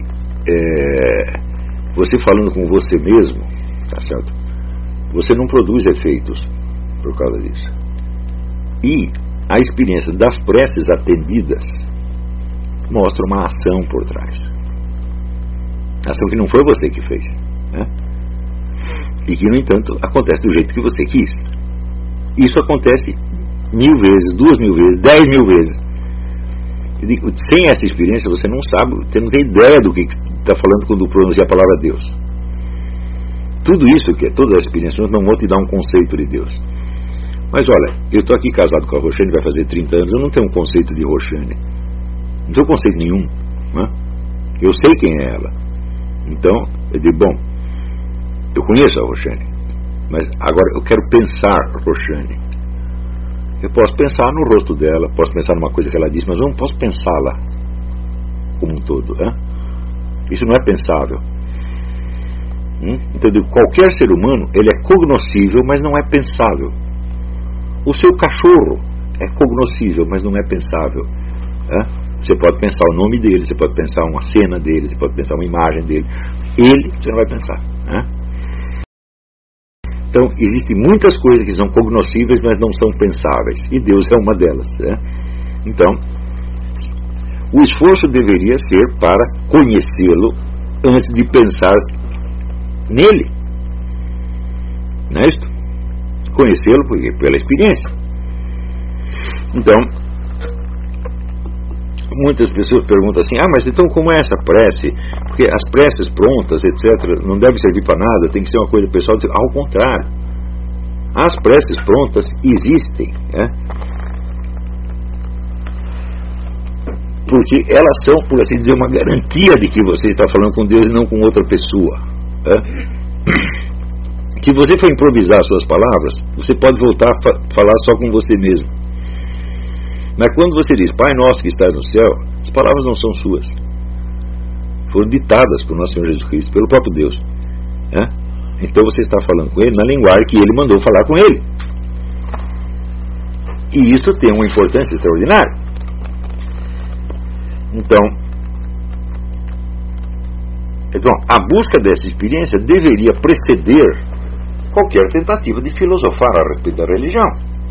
você falando com você mesmo, tá certo? Você não produz efeitos por causa disso. E a experiência das preces atendidas mostra uma ação por trás. Ação que não foi você que fez, e que, no entanto, acontece do jeito que você quis. Isso acontece 1000 vezes, 2000 vezes, 10.000 vezes. Sem essa experiência você não sabe, você não tem ideia do que está falando quando pronuncia a palavra Deus. Tudo isso, todas as experiências não vão te dar um conceito de Deus. Mas olha, eu estou aqui casado com a Roxane, vai fazer 30 anos, eu não tenho um conceito de Roxane, não tenho conceito nenhum, eu sei quem é ela. Então eu digo, bom, eu conheço a Roxane, mas agora eu quero pensar a Roxane. Eu posso pensar no rosto dela, posso pensar numa coisa que ela disse, mas eu não posso pensá-la como um todo. Isso não é pensável. Então, qualquer ser humano, ele é cognoscível, mas não é pensável. O seu cachorro é cognoscível, mas não é pensável. Você pode pensar o nome dele, você pode pensar uma cena dele, você pode pensar uma imagem dele. Ele, você não vai pensar. Então, existem muitas coisas que são cognoscíveis, mas não são pensáveis. E Deus é uma delas. Então, o esforço deveria ser para conhecê-lo antes de pensar nele. Não é isso? Conhecê-lo pela experiência. Então, muitas pessoas perguntam assim, mas então como é essa prece? Porque as preces prontas, etc., não devem servir para nada, tem que ser uma coisa pessoal. Ao contrário, as preces prontas existem, porque elas são, por assim dizer, uma garantia de que você está falando com Deus e não com outra pessoa. Que você for improvisar suas palavras, você pode voltar a falar só com você mesmo. Mas quando você diz Pai Nosso que estás no céu, as palavras não são suas, foram ditadas por nosso Senhor Jesus Cristo, pelo próprio Deus. Então você está falando com Ele na linguagem que Ele mandou falar com Ele. E isso tem uma importância extraordinária. Então, a busca dessa experiência deveria preceder qualquer tentativa de filosofar a respeito da religião.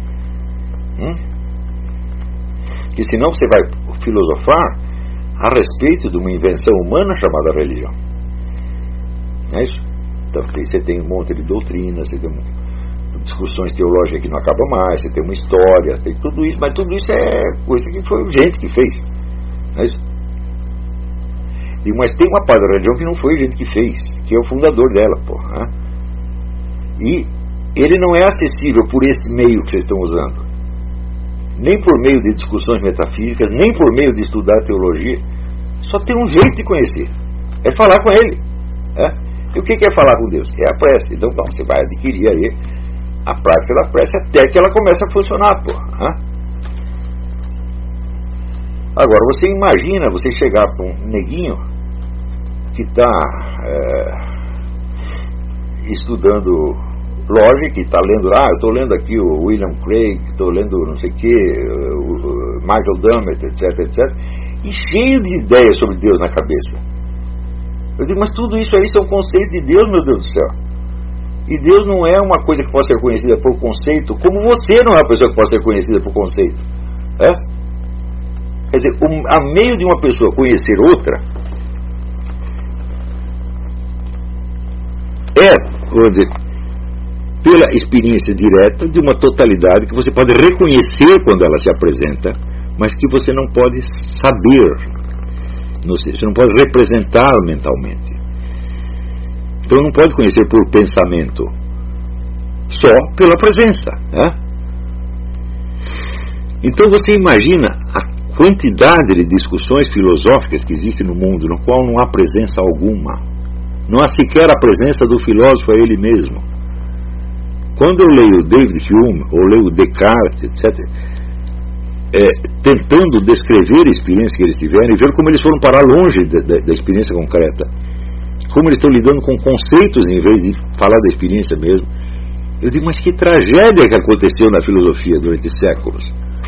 Que senão você vai filosofar a respeito de uma invenção humana chamada religião. Não é isso? Então você tem um monte de doutrinas, você tem discussões teológicas que não acabam mais, você tem uma história, você tem tudo isso, mas tudo isso é coisa que foi gente que fez. Não é isso? Digo, mas tem uma parte da religião que não foi a gente que fez, que é o fundador dela, porra. Né? E ele não é acessível por esse meio que vocês estão usando, nem por meio de discussões metafísicas, nem por meio de estudar teologia. Só tem um jeito de conhecer, é falar com ele. E o que é falar com Deus? É a prece. Então você vai adquirir aí a prática da prece até que ela comece a funcionar, porra. Agora, você imagina você chegar para um neguinho que está estudando lógica, está lendo, eu estou lendo aqui o William Craig, estou lendo não sei o que, o Michael Dummett, etc, e cheio de ideias sobre Deus na cabeça. Eu digo, mas tudo isso aí são conceitos de Deus, meu Deus do céu. E Deus não é uma coisa que pode ser conhecida por conceito, como você não é uma pessoa que pode ser conhecida por conceito. Quer dizer, a meio de uma pessoa conhecer outra, vamos dizer, pela experiência direta de uma totalidade que você pode reconhecer quando ela se apresenta, mas que você não pode saber, você não pode representar mentalmente. Então não pode conhecer por pensamento, só pela presença. Então você imagina a quantidade de discussões filosóficas que existem no mundo, no qual não há presença alguma, não há sequer a presença do filósofo a ele mesmo. Quando eu leio David Hume ou leio Descartes, etc., tentando descrever a experiência que eles tiveram e ver como eles foram parar longe da experiência concreta, como eles estão lidando com conceitos em vez de falar da experiência mesmo, eu digo, mas que tragédia que aconteceu na filosofia durante séculos.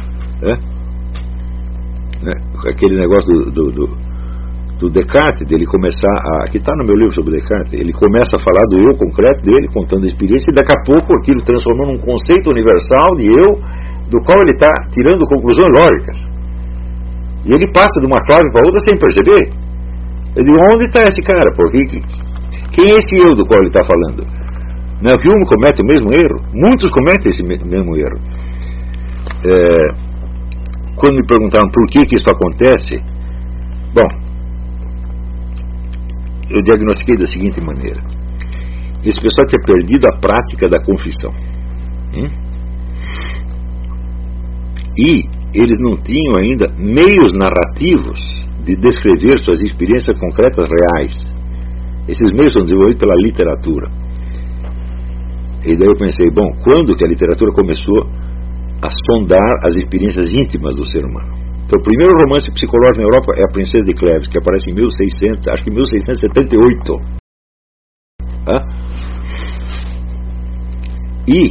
Aquele negócio do Descartes, dele começar que está no meu livro sobre Descartes, ele começa a falar do eu concreto dele, contando a experiência, e daqui a pouco aquilo transformou num conceito universal de eu, do qual ele está tirando conclusões lógicas, e ele passa de uma clave para outra sem perceber. Eu digo, onde está esse cara? Porque quem é esse eu do qual ele está falando? Não é que Hume comete o mesmo erro? Muitos cometem esse mesmo erro. Quando me perguntaram por que isso acontece, bom, eu diagnostiquei da seguinte maneira: esse pessoal tinha perdido a prática da confissão, e eles não tinham ainda meios narrativos de descrever suas experiências concretas reais. Esses meios são desenvolvidos pela literatura. E daí eu pensei, bom, quando que a literatura começou a sondar as experiências íntimas do ser humano? Então, o primeiro romance psicológico na Europa é A Princesa de Cleves, que aparece em 1678. E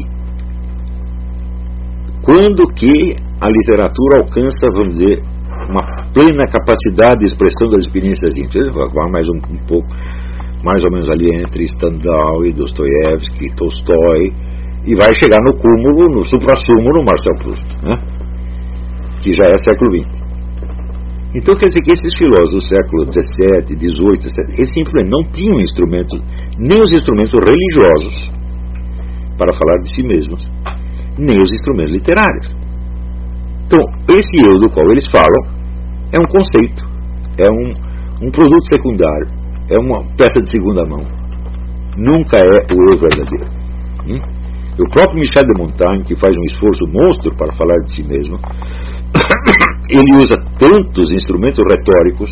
quando que a literatura alcança, vamos dizer, uma plena capacidade de expressão das experiências íntimas? Vai mais um pouco, mais ou menos ali entre Stendhal e Dostoiévski, Tolstói, e vai chegar no cúmulo, no suprassumo, no Marcel Proust, que já é século XX. Então quer dizer que esses filósofos do século XVII, XVIII, XVII, eles simplesmente não tinham instrumentos, nem os instrumentos religiosos para falar de si mesmos, nem os instrumentos literários. Então esse eu do qual eles falam é um conceito, é um produto secundário, é uma peça de segunda mão, nunca é o eu verdadeiro. O próprio Michel de Montaigne, que faz um esforço monstro para falar de si mesmo, ele usa tantos instrumentos retóricos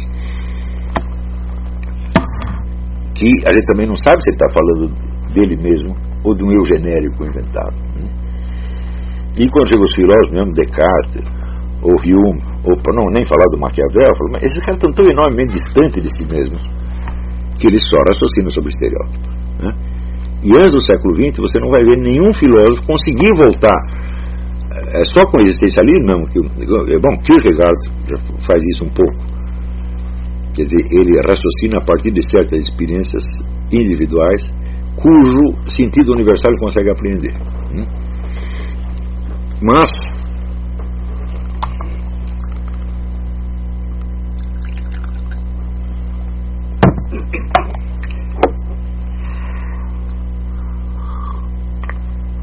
que a gente também não sabe se ele está falando dele mesmo ou de um eu genérico inventado. E quando chegam os filósofos mesmo, Descartes ou Hume, ou para não nem falar do Maquiavel, eu falo, mas esses caras estão tão enormemente distantes de si mesmos que eles só raciocinam sobre estereótipos. E antes do século XX você não vai ver nenhum filósofo conseguir voltar. É só com o existencialismo mesmo que, bom, Kierkegaard já faz isso um pouco. Quer dizer, ele raciocina a partir de certas experiências individuais cujo sentido universal ele consegue apreender. Mas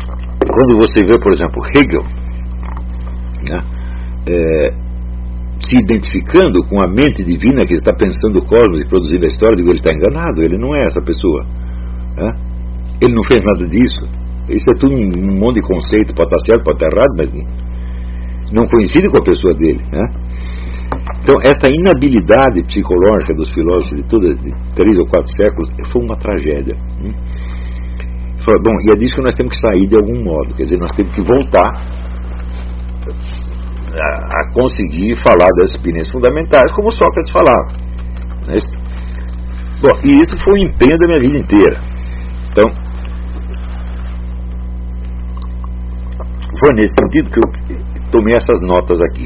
quando você vê, por exemplo, Hegel, se identificando com a mente divina que está pensando o cosmos e produzindo a história, digo, ele está enganado, ele não é essa pessoa. Ele não fez nada disso. Isso é tudo um monte de conceito, pode estar certo, pode estar errado, mas não coincide com a pessoa dele. Então, essa inabilidade psicológica dos filósofos de 3 ou 4 séculos foi uma tragédia. Bom, e é disso que nós temos que sair de algum modo, quer dizer, nós temos que voltar a conseguir falar das experiências fundamentais como Sócrates falava. Bom, e isso foi um empenho da minha vida inteira. Então, foi nesse sentido que eu tomei essas notas aqui.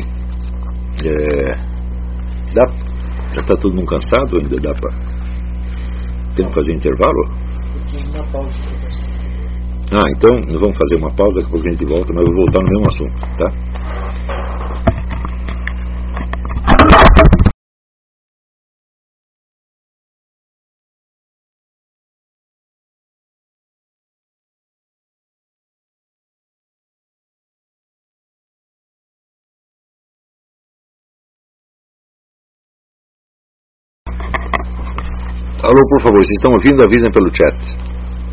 Já está todo mundo cansado? Ainda dá para... Tem que fazer intervalo? Uma pausa. Então nós vamos fazer uma pausa, daqui a pouco a gente volta, mas eu vou voltar no mesmo assunto, tá? Alô, por favor, vocês estão ouvindo? Avisem pelo chat.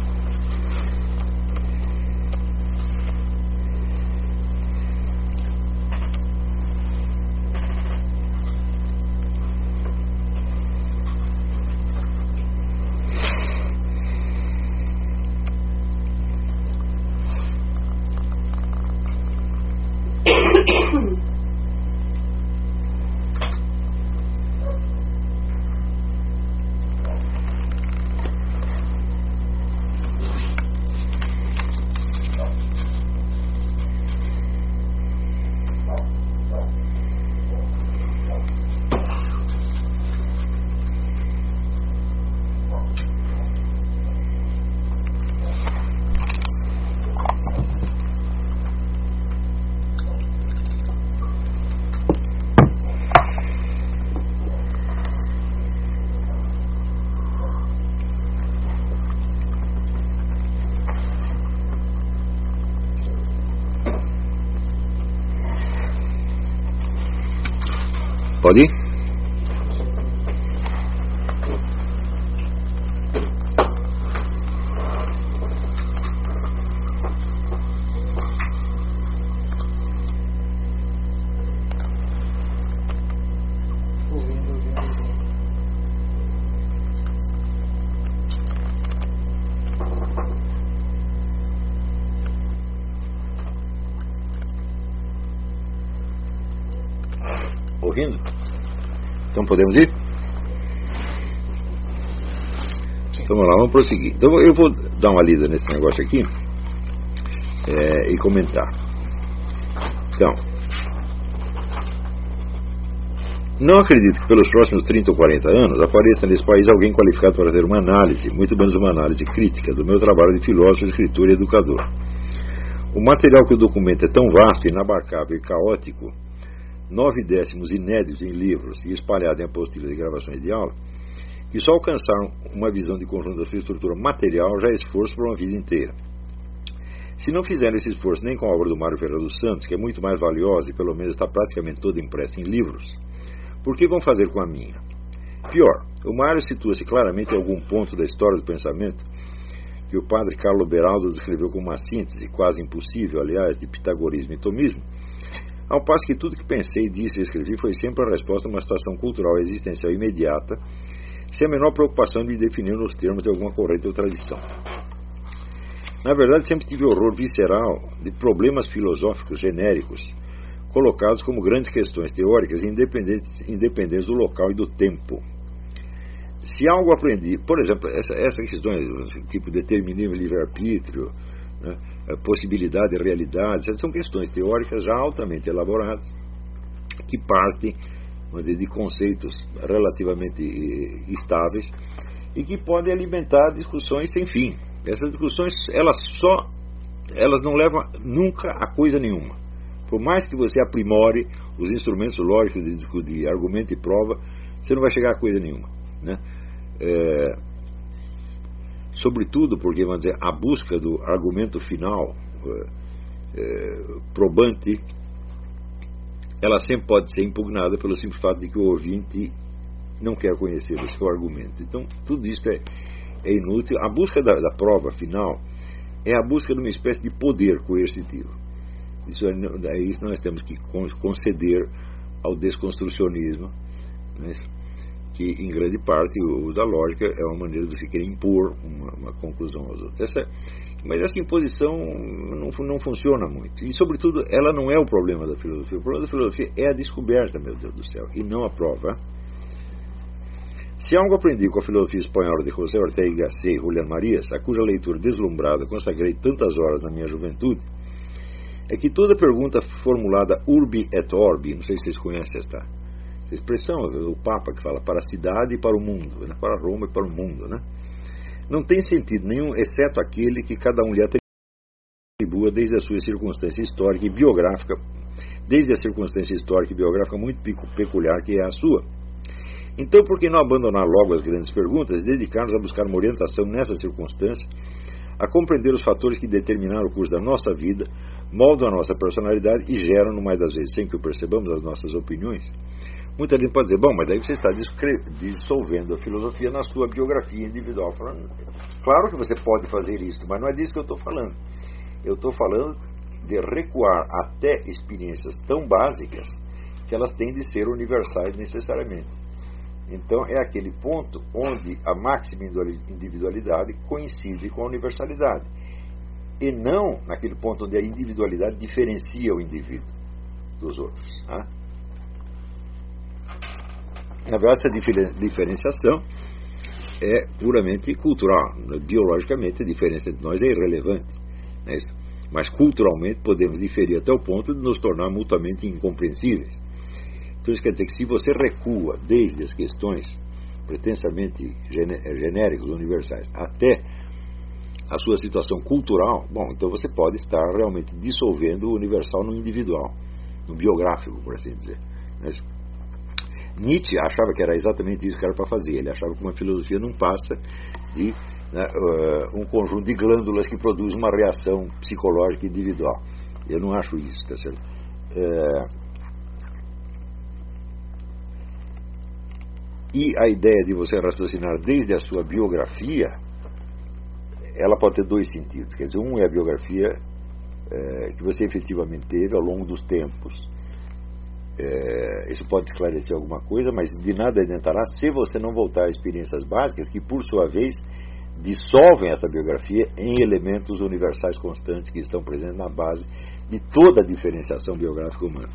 Pode ir? Ouvindo? Então podemos ir? Então vamos lá, vamos prosseguir. Então eu vou dar uma lida nesse negócio aqui e comentar. Então, não acredito que pelos próximos 30 ou 40 anos apareça nesse país alguém qualificado para fazer uma análise, muito menos uma análise crítica, do meu trabalho de filósofo, escritor e educador. O material que o documento é tão vasto, inabarcável e caótico, 9/10 inéditos em livros e espalhados em apostilas e gravações de aula, que só alcançaram uma visão de conjunto da sua estrutura material já é esforço por uma vida inteira. Se não fizeram esse esforço nem com a obra do Mário Ferreira dos Santos, que é muito mais valiosa e pelo menos está praticamente toda impressa em livros, por que vão fazer com a minha? Pior, o Mário situa-se claramente em algum ponto da história do pensamento que o padre Carlo Beraldo descreveu como uma síntese, quase impossível, aliás, de pitagorismo e tomismo, ao passo que tudo que pensei, disse e escrevi foi sempre a resposta a uma situação cultural existencial imediata, sem a menor preocupação de definir nos termos de alguma corrente ou tradição. Na verdade, sempre tive horror visceral de problemas filosóficos genéricos, colocados como grandes questões teóricas independentes do local e do tempo. Se algo aprendi, por exemplo, essas questões, tipo determinismo, livre-arbítrio, né, possibilidade e realidade, essas são questões teóricas já altamente elaboradas, que partem, vamos dizer, de conceitos relativamente estáveis e que podem alimentar discussões sem fim. Essas discussões, elas não levam nunca a coisa nenhuma. Por mais que você aprimore os instrumentos lógicos de argumento e prova, você não vai chegar a coisa nenhuma, né? Sobretudo porque, vamos dizer, a busca do argumento final probante ela sempre pode ser impugnada pelo simples fato de que o ouvinte não quer conhecer o seu argumento. Então, tudo isso é inútil. A busca da prova final é a busca de uma espécie de poder coercitivo. Isso nós temos que conceder ao desconstrucionismo, né, que em grande parte usa a lógica, é uma maneira de se querer impor uma conclusão aos outros. Mas essa imposição não funciona muito. E, sobretudo, ela não é o problema da filosofia. O problema da filosofia é a descoberta, meu Deus do céu, e não a prova. Se algo aprendi com a filosofia espanhola de José Ortega y Gasset e Julián Marías, a cuja leitura deslumbrada consagrei tantas horas na minha juventude, é que toda pergunta formulada urbi et orbi, não sei se vocês conhecem esta expressão, o Papa que fala para a cidade e para o mundo, né? Para Roma e para o mundo, né? Não tem sentido nenhum, exceto aquele que cada um lhe atribua desde a sua circunstância histórica e biográfica, desde a circunstância histórica e biográfica muito peculiar que é a sua. Então, por que não abandonar logo as grandes perguntas e dedicar-nos a buscar uma orientação nessa circunstância, a compreender os fatores que determinaram o curso da nossa vida, moldam a nossa personalidade e geram, no mais das vezes, sem que o percebamos, as nossas opiniões? Muita gente pode dizer, bom, mas daí você está dissolvendo a filosofia na sua biografia individual. Falando, claro que você pode fazer isso, mas não é disso que eu estou falando. Eu estou falando de recuar até experiências tão básicas que elas têm de ser universais necessariamente. Então é aquele ponto onde a máxima individualidade coincide com a universalidade, e não naquele ponto onde a individualidade diferencia o indivíduo dos outros, tá? Na verdade, essa diferenciação é puramente cultural. Biologicamente, a diferença entre nós é irrelevante, né? Mas culturalmente podemos diferir até o ponto de nos tornar mutuamente incompreensíveis. Então isso quer dizer que se você recua desde as questões pretensamente genéricas, universais, até a sua situação cultural, bom, então você pode estar realmente dissolvendo o universal no individual, no biográfico, por assim dizer. Nietzsche achava que era exatamente isso que era para fazer. Ele achava que uma filosofia não passa de um conjunto de glândulas que produz uma reação psicológica individual. Eu não acho isso, tá certo? E a ideia de você raciocinar desde a sua biografia, ela pode ter dois sentidos. Quer dizer, um é a biografia que você efetivamente teve ao longo dos tempos. Isso pode esclarecer alguma coisa, mas de nada adiantará se você não voltar a experiências básicas que, por sua vez, dissolvem essa biografia em elementos universais constantes que estão presentes na base de toda a diferenciação biográfica humana.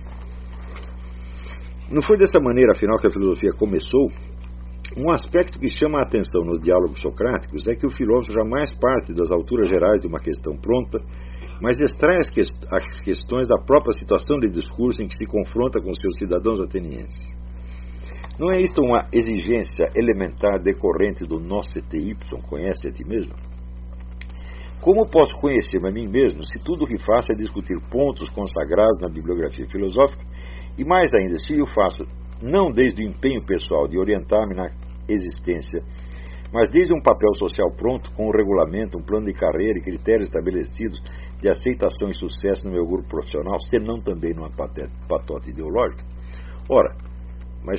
Não foi dessa maneira, afinal, que a filosofia começou? Um aspecto que chama a atenção nos diálogos socráticos é que o filósofo jamais parte das alturas gerais de uma questão pronta, mas extrai as questões da própria situação de discurso em que se confronta com seus cidadãos atenienses. Não é isto uma exigência elementar decorrente do nocete ipsum, conhece a ti mesmo? Como posso conhecer-me a mim mesmo se tudo o que faço é discutir pontos consagrados na bibliografia filosófica, e mais ainda, se eu faço não desde o empenho pessoal de orientar-me na existência, mas desde um papel social pronto, com um regulamento, um plano de carreira e critérios estabelecidos de aceitação e sucesso no meu grupo profissional, senão também numa patota ideológica? Ora, mas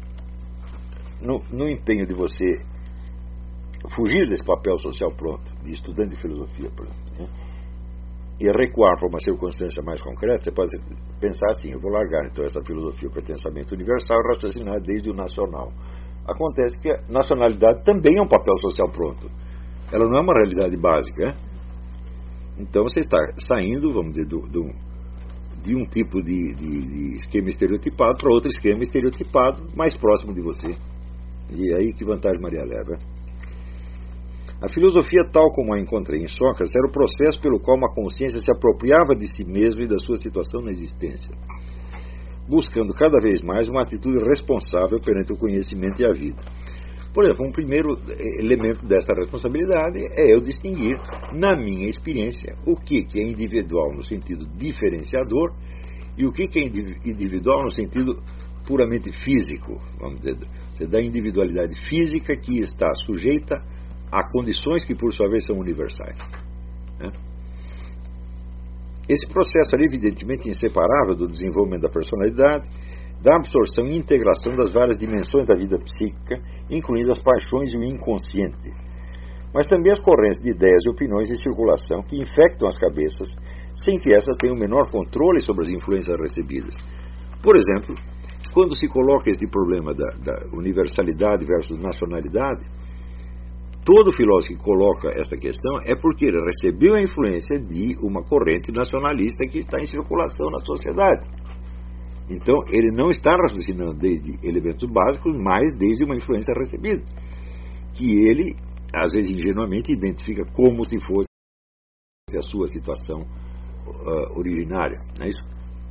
no empenho de você fugir desse papel social pronto, de estudante de filosofia, por exemplo, né, e recuar para uma circunstância mais concreta, você pode pensar assim, eu vou largar então essa filosofia pretensamente universal e raciocinar desde o nacional. Acontece que a nacionalidade também é um papel social pronto. Ela não é uma realidade básica, né? Então você está saindo, vamos dizer, de um tipo de esquema estereotipado para outro esquema estereotipado mais próximo de você. E aí que vantagem Maria leva? A filosofia, tal como a encontrei em Sócrates, era o processo pelo qual uma consciência se apropriava de si mesma e da sua situação na existência, buscando cada vez mais uma atitude responsável perante o conhecimento e a vida. Por exemplo, um primeiro elemento desta responsabilidade é eu distinguir, na minha experiência, o que é individual no sentido diferenciador e o que é individual no sentido puramente físico, vamos dizer, da individualidade física que está sujeita a condições que, por sua vez, são universais, né? Esse processo era evidentemente inseparável do desenvolvimento da personalidade, da absorção e integração das várias dimensões da vida psíquica, incluindo as paixões e o inconsciente, mas também as correntes de ideias e opiniões em circulação que infectam as cabeças sem que essas tenham o menor controle sobre as influências recebidas. Por exemplo, quando se coloca esse problema da universalidade versus nacionalidade, todo filósofo que coloca essa questão é porque ele recebeu a influência de uma corrente nacionalista que está em circulação na sociedade. Então, ele não está raciocinando desde elementos básicos, mas desde uma influência recebida, que ele, às vezes ingenuamente, identifica como se fosse a sua situação originária. Não é isso?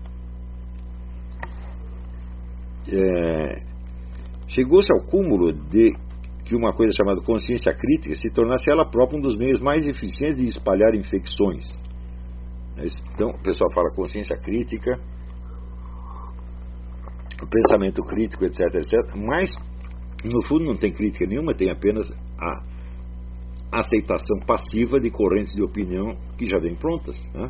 Chegou-se ao cúmulo de que uma coisa chamada consciência crítica se tornasse ela própria um dos meios mais eficientes de espalhar infecções. Então, o pessoal fala consciência crítica, o pensamento crítico, etc, etc, mas, no fundo, não tem crítica nenhuma, tem apenas a aceitação passiva de correntes de opinião que já vêm prontas, né?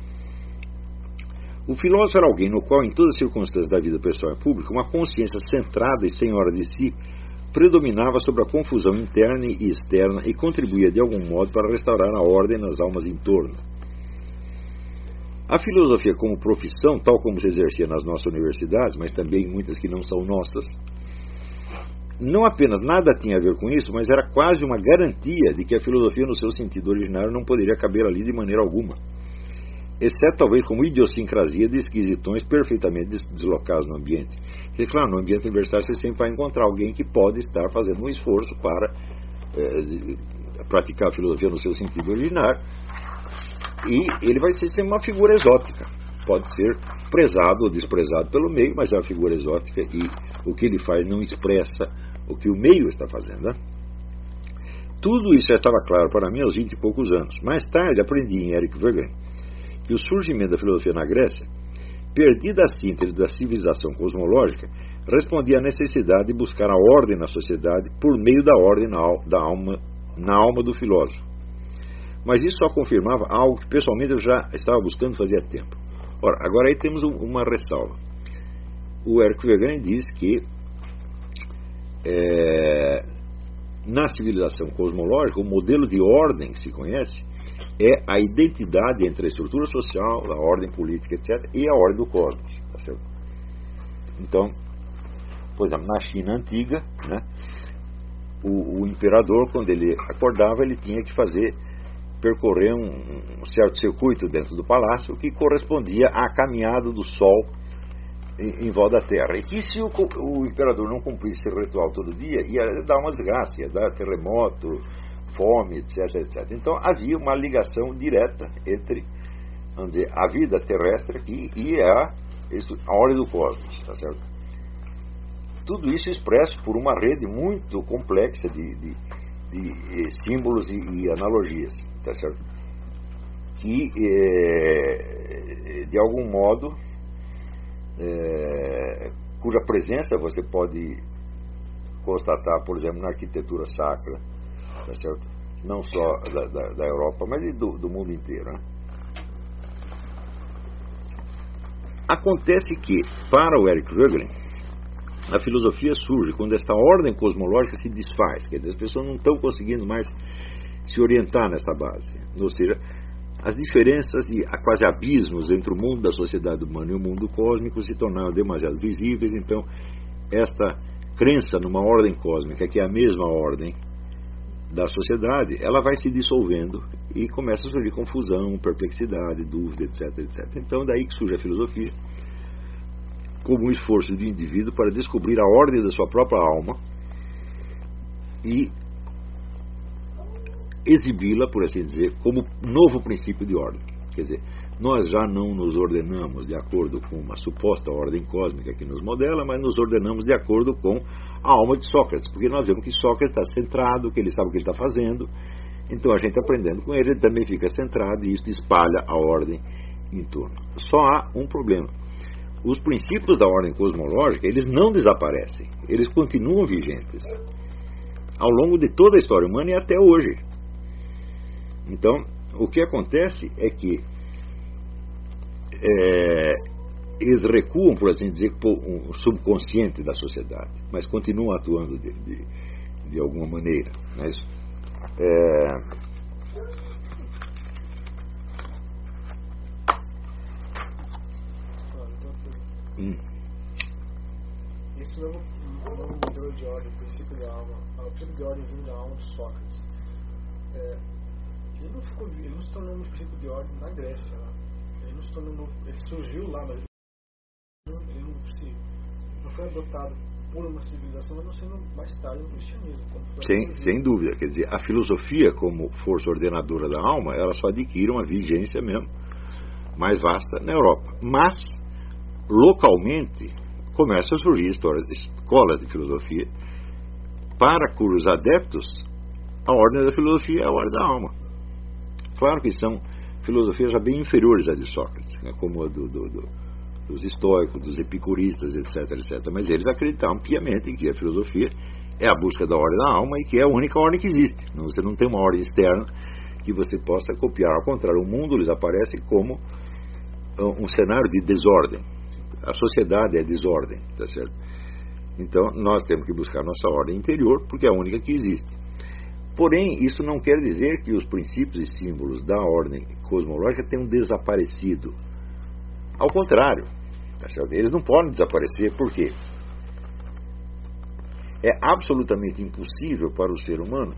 O filósofo era alguém no qual, em todas as circunstâncias da vida pessoal e pública, uma consciência centrada e senhora de si predominava sobre a confusão interna e externa e contribuía de algum modo para restaurar a ordem nas almas em torno. A filosofia como profissão, tal como se exercia nas nossas universidades, mas também em muitas que não são nossas, não apenas nada tinha a ver com isso, mas era quase uma garantia de que a filosofia no seu sentido originário não poderia caber ali de maneira alguma, exceto talvez como idiosincrasia de esquisitões perfeitamente deslocados no ambiente. Porque, claro, no ambiente universitário você sempre vai encontrar alguém que pode estar fazendo um esforço para praticar a filosofia no seu sentido originário, e ele vai ser sempre uma figura exótica. Pode ser prezado ou desprezado pelo meio, mas é uma figura exótica e o que ele faz não expressa o que o meio está fazendo, né? Tudo isso já estava claro para mim aos 20 e poucos anos. Mais tarde aprendi em Eric Wegelin que o surgimento da filosofia na Grécia, perdida a síntese da civilização cosmológica, respondia à necessidade de buscar a ordem na sociedade por meio da ordem na alma do filósofo. Mas isso só confirmava algo que pessoalmente eu já estava buscando fazia tempo. Ora, agora aí temos uma ressalva. O Eric Wegelin diz que na civilização cosmológica o modelo de ordem que se conhece é a identidade entre a estrutura social, a ordem política, etc., e a ordem do cosmos. Tá certo? Então, por exemplo, na China antiga, né, o imperador, quando ele acordava, ele tinha que percorrer um certo circuito dentro do palácio que correspondia à caminhada do Sol em volta da Terra. E que se o imperador não cumprisse esse ritual todo dia, ia dar uma desgraça, ia dar terremoto, fome, etc, etc. Então havia uma ligação direta entre, vamos dizer, a vida terrestre aqui e a ordem do cosmos, tá certo? Tudo isso expresso por uma rede muito complexa de símbolos e analogias, tá certo? Que de algum modo cuja presença você pode constatar, por exemplo, na arquitetura sacra, tá certo? Não só da Europa, mas do mundo inteiro, né? Acontece que, para o Eric Wegelin, a filosofia surge quando esta ordem cosmológica se desfaz, quer dizer, as pessoas não estão conseguindo mais se orientar nesta base, ou seja, as diferenças e quase abismos entre o mundo da sociedade humana e o mundo cósmico se tornaram demasiado visíveis. Então esta crença numa ordem cósmica, que é a mesma ordem da sociedade, ela vai se dissolvendo e começa a surgir confusão, perplexidade, dúvida, etc, etc. Então daí que surge a filosofia como um esforço do indivíduo para descobrir a ordem da sua própria alma e exibi-la, por assim dizer, como novo princípio de ordem. Quer dizer, nós já não nos ordenamos de acordo com uma suposta ordem cósmica que nos modela, mas nos ordenamos de acordo com a alma de Sócrates, porque nós vemos que Sócrates está centrado, que ele sabe o que ele está fazendo, então a gente aprendendo com ele também fica centrado e isso espalha a ordem em torno. Só há um problema. Os princípios da ordem cosmológica, eles não desaparecem, eles continuam vigentes ao longo de toda a história humana e até hoje. Então, o que acontece é que eles recuam, por assim dizer, para um subconsciente da sociedade, mas continuam atuando de alguma maneira. Mas, Esse novo modelo de ordem, o princípio da alma, o princípio de ordem vindo da alma de Sócrates, ele não se tornou um princípio de ordem na Grécia. Lá. Ele surgiu lá, mas ele não foi adotado por uma civilização, mas não sendo mais tarde o cristianismo. Sem dúvida. Quer dizer, a filosofia como força ordenadora da alma, ela só adquire uma vigência mesmo mais vasta na Europa. Mas, localmente, começam a surgir escolas de filosofia para cujos adeptos a ordem da filosofia é a ordem da alma. Claro que são filosofias já bem inferiores à de Sócrates, né, como a dos estoicos, dos epicuristas, etc. Mas eles acreditavam piamente em que a filosofia é a busca da ordem da alma e que é a única ordem que existe. Você não tem uma ordem externa que você possa copiar. Ao contrário, o mundo lhes aparece como um cenário de desordem. A sociedade é desordem, tá certo? Então, nós temos que buscar nossa ordem interior, porque é a única que existe. Porém, isso não quer dizer que os princípios e símbolos da ordem cosmológica tenham desaparecido. Ao contrário, tá certo? Eles não podem desaparecer, por quê? É absolutamente impossível para o ser humano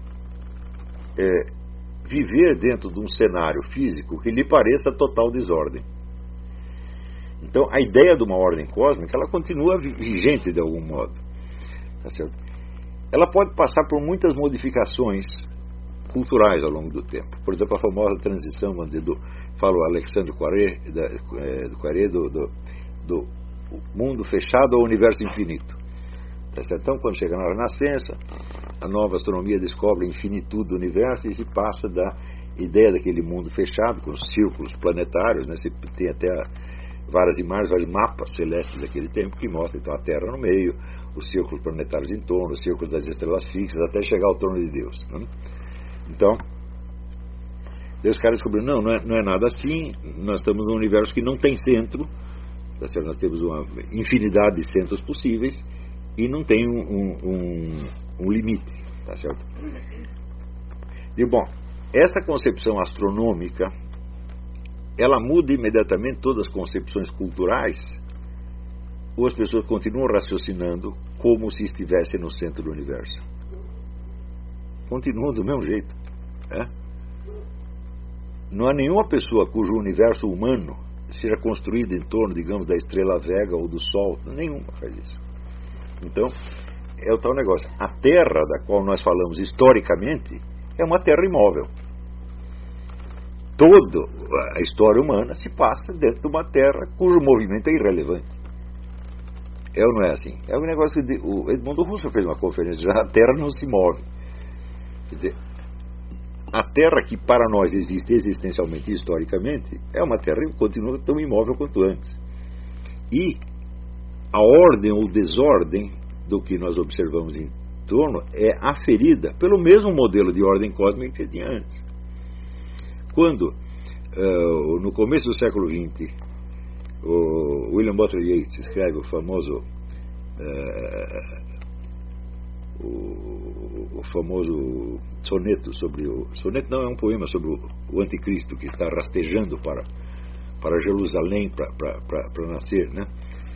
viver dentro de um cenário físico que lhe pareça total desordem. Então, a ideia de uma ordem cósmica, ela continua vigente de algum modo. Tá certo? Ela pode passar por muitas modificações culturais ao longo do tempo. Por exemplo, a famosa transição, falou Alexandre Poiré, do mundo fechado ao universo infinito. Tá certo? Então, quando chega na Renascença, a nova astronomia descobre a infinitude do universo e se passa da ideia daquele mundo fechado, com os círculos planetários, né? Se tem até várias imagens, vários mapas celestes daquele tempo que mostram então a Terra no meio, os círculos planetários em torno, os círculos das estrelas fixas, até chegar ao trono de Deus. Né? Então, os caras descobriram, não é nada assim, nós estamos num universo que não tem centro, tá certo? Nós temos uma infinidade de centros possíveis e não tem um limite, tá certo? E bom, essa concepção astronômica, ela muda imediatamente todas as concepções culturais, ou as pessoas continuam raciocinando como se estivessem no centro do universo. Continuam do mesmo jeito. Não há nenhuma pessoa cujo universo humano seja construído em torno, digamos, da estrela Vega ou do Sol. Nenhuma faz isso. Então, é o tal negócio. A Terra, da qual nós falamos historicamente, é uma terra imóvel. Toda a história humana se passa dentro de uma terra cujo movimento é irrelevante. É ou não é assim? É um negócio que o Edmundo Husserl fez uma conferência, já a Terra não se move. Quer dizer, a Terra que para nós existe existencialmente e historicamente é uma Terra que continua tão imóvel quanto antes. E a ordem ou desordem do que nós observamos em torno é aferida pelo mesmo modelo de ordem cósmica que você tinha antes. Quando, no começo do século XX, o William Butler Yeats escreve o famoso soneto sobre soneto não é um poema sobre o anticristo que está rastejando para Jerusalém para nascer, né?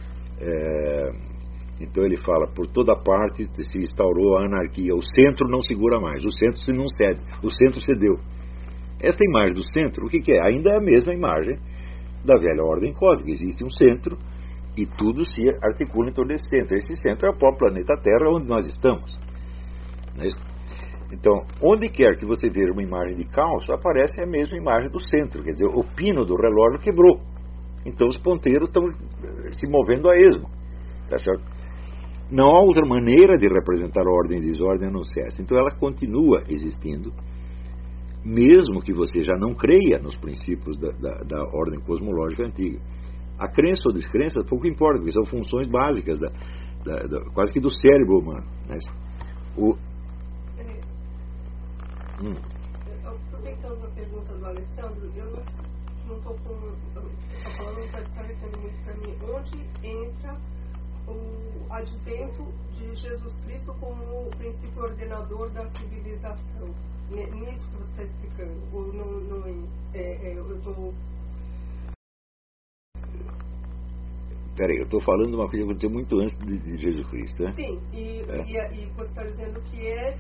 Então ele fala, por toda parte se instaurou a anarquia, o centro não segura mais, o centro se não cede, o centro cedeu. Esta imagem do centro, o que é? Ainda é a mesma imagem da velha ordem cósmica. Existe um centro e tudo se articula em torno desse centro. Esse centro é o próprio planeta Terra, onde nós estamos. Não é isso? Então, onde quer que você veja uma imagem de caos, aparece a mesma imagem do centro. Quer dizer, o pino do relógio quebrou. Então, os ponteiros estão se movendo a esmo. Tá certo? Não há outra maneira de representar a ordem e desordem a não ser essa. Então, ela continua existindo, mesmo que você já não creia nos princípios da ordem cosmológica antiga. A crença ou descrença pouco importa, porque são funções básicas quase que do cérebro humano. Né? Aproveitando a pergunta do Alessandro, eu não estou falando para advento de Jesus Cristo como o princípio ordenador da civilização. Nisso que você está explicando. Ou eu estou... Peraí, eu estou falando de uma coisa que aconteceu muito antes de Jesus Cristo, né? Sim, e você está dizendo que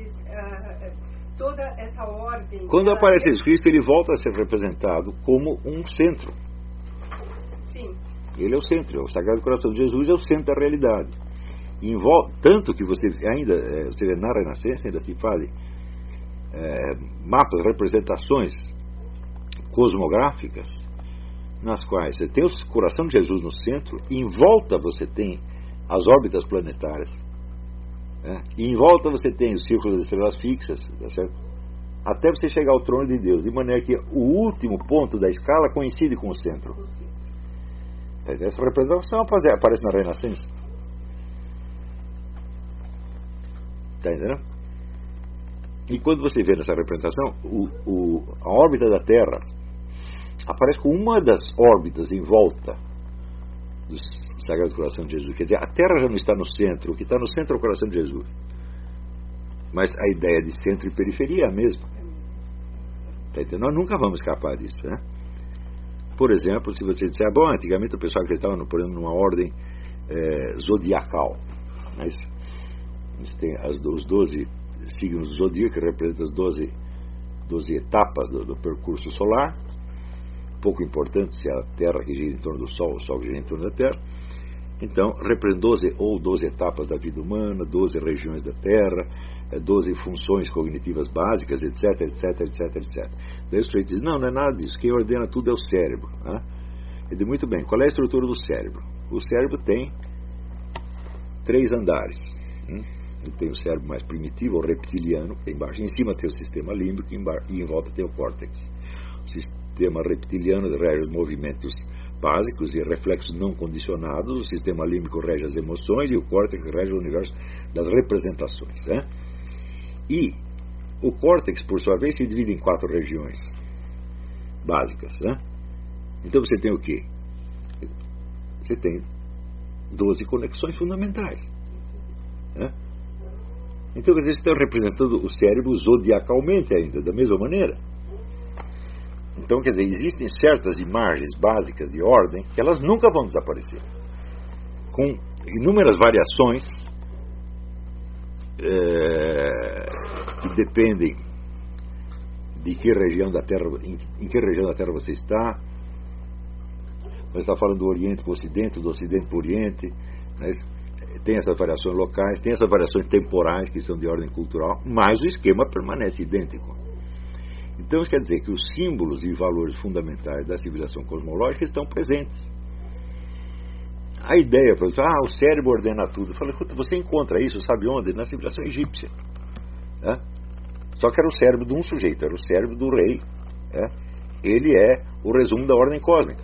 toda essa ordem... Quando aparece Jesus Cristo, ele volta a ser representado como um centro. Sim. Ele é o centro, o Sagrado Coração de Jesus é o centro da realidade. Tanto que você vê na Renascença, ainda se fazem mapas, representações cosmográficas, nas quais você tem o coração de Jesus no centro, e em volta você tem as órbitas planetárias, e em volta você tem o círculo das estrelas fixas, tá certo? Até você chegar ao trono de Deus, de maneira que o último ponto da escala coincide com o centro. Essa representação aparece na Renascença. Está entendendo? E quando você vê nessa representação, a órbita da Terra aparece com uma das órbitas em volta do Sagrado Coração de Jesus. Quer dizer, a Terra já não está no centro, o que está no centro é o Coração de Jesus. Mas a ideia de centro e periferia é a mesma. Tá entendendo? Nós nunca vamos escapar disso, né? Por exemplo, se você disser, bom, antigamente o pessoal acreditava numa ordem zodiacal, não é isso? A gente tem os 12 signos do zodíaco, que representam as 12 etapas do percurso solar. Pouco importante se é a Terra que gira em torno do Sol, o Sol que gira em torno da Terra. Então, representa 12 etapas da vida humana, 12 regiões da Terra, 12 funções cognitivas básicas, etc, etc, etc, etc. Daí o sujeito diz, não é nada disso, quem ordena tudo é o cérebro. Né? Ele diz, muito bem, qual é a estrutura do cérebro? O cérebro tem 3 andares. Ele tem o cérebro mais primitivo, ou reptiliano, que tem embaixo. Em cima tem o sistema límbico e em volta tem o córtex. O sistema reptiliano rege os movimentos básicos e reflexos não condicionados, o sistema límbico rege as emoções e o córtex rege o universo das representações. Né? E o córtex, por sua vez, se divide em 4 regiões básicas. Né? Então você tem o quê? Você tem 12 conexões fundamentais. Né? Então vocês estão representando o cérebro zodiacalmente ainda, da mesma maneira. Então, quer dizer, existem certas imagens básicas de ordem que elas nunca vão desaparecer. Com inúmeras variações que dependem de que região da Terra, em que região da Terra você está. Você está falando do Oriente para o Ocidente, do Ocidente para o Oriente. Né? Tem essas variações locais, tem essas variações temporais que são de ordem cultural, mas o esquema permanece idêntico. Então isso quer dizer que os símbolos e valores fundamentais da civilização cosmológica estão presentes. A ideia, por exemplo, o cérebro ordena tudo. Eu falei, você encontra isso, sabe onde? Na civilização egípcia. Né? Só que era o cérebro de um sujeito, era o cérebro do rei. Né? Ele é o resumo da ordem cósmica.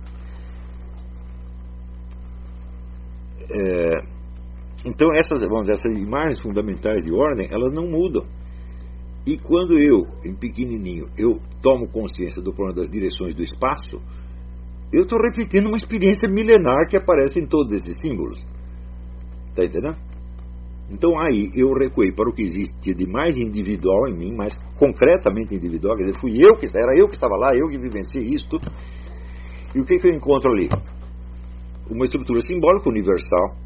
Então essas imagens fundamentais de ordem, elas não mudam. E quando eu, em pequenininho, eu tomo consciência do problema das direções do espaço, eu estou repetindo uma experiência milenar que aparece em todos esses símbolos. Está entendendo? Então aí eu recuei para o que existe de mais individual em mim, mais concretamente individual, quer dizer, era eu que estava lá, eu que vivenciei isso tudo. E o que eu encontro ali? Uma estrutura simbólica universal,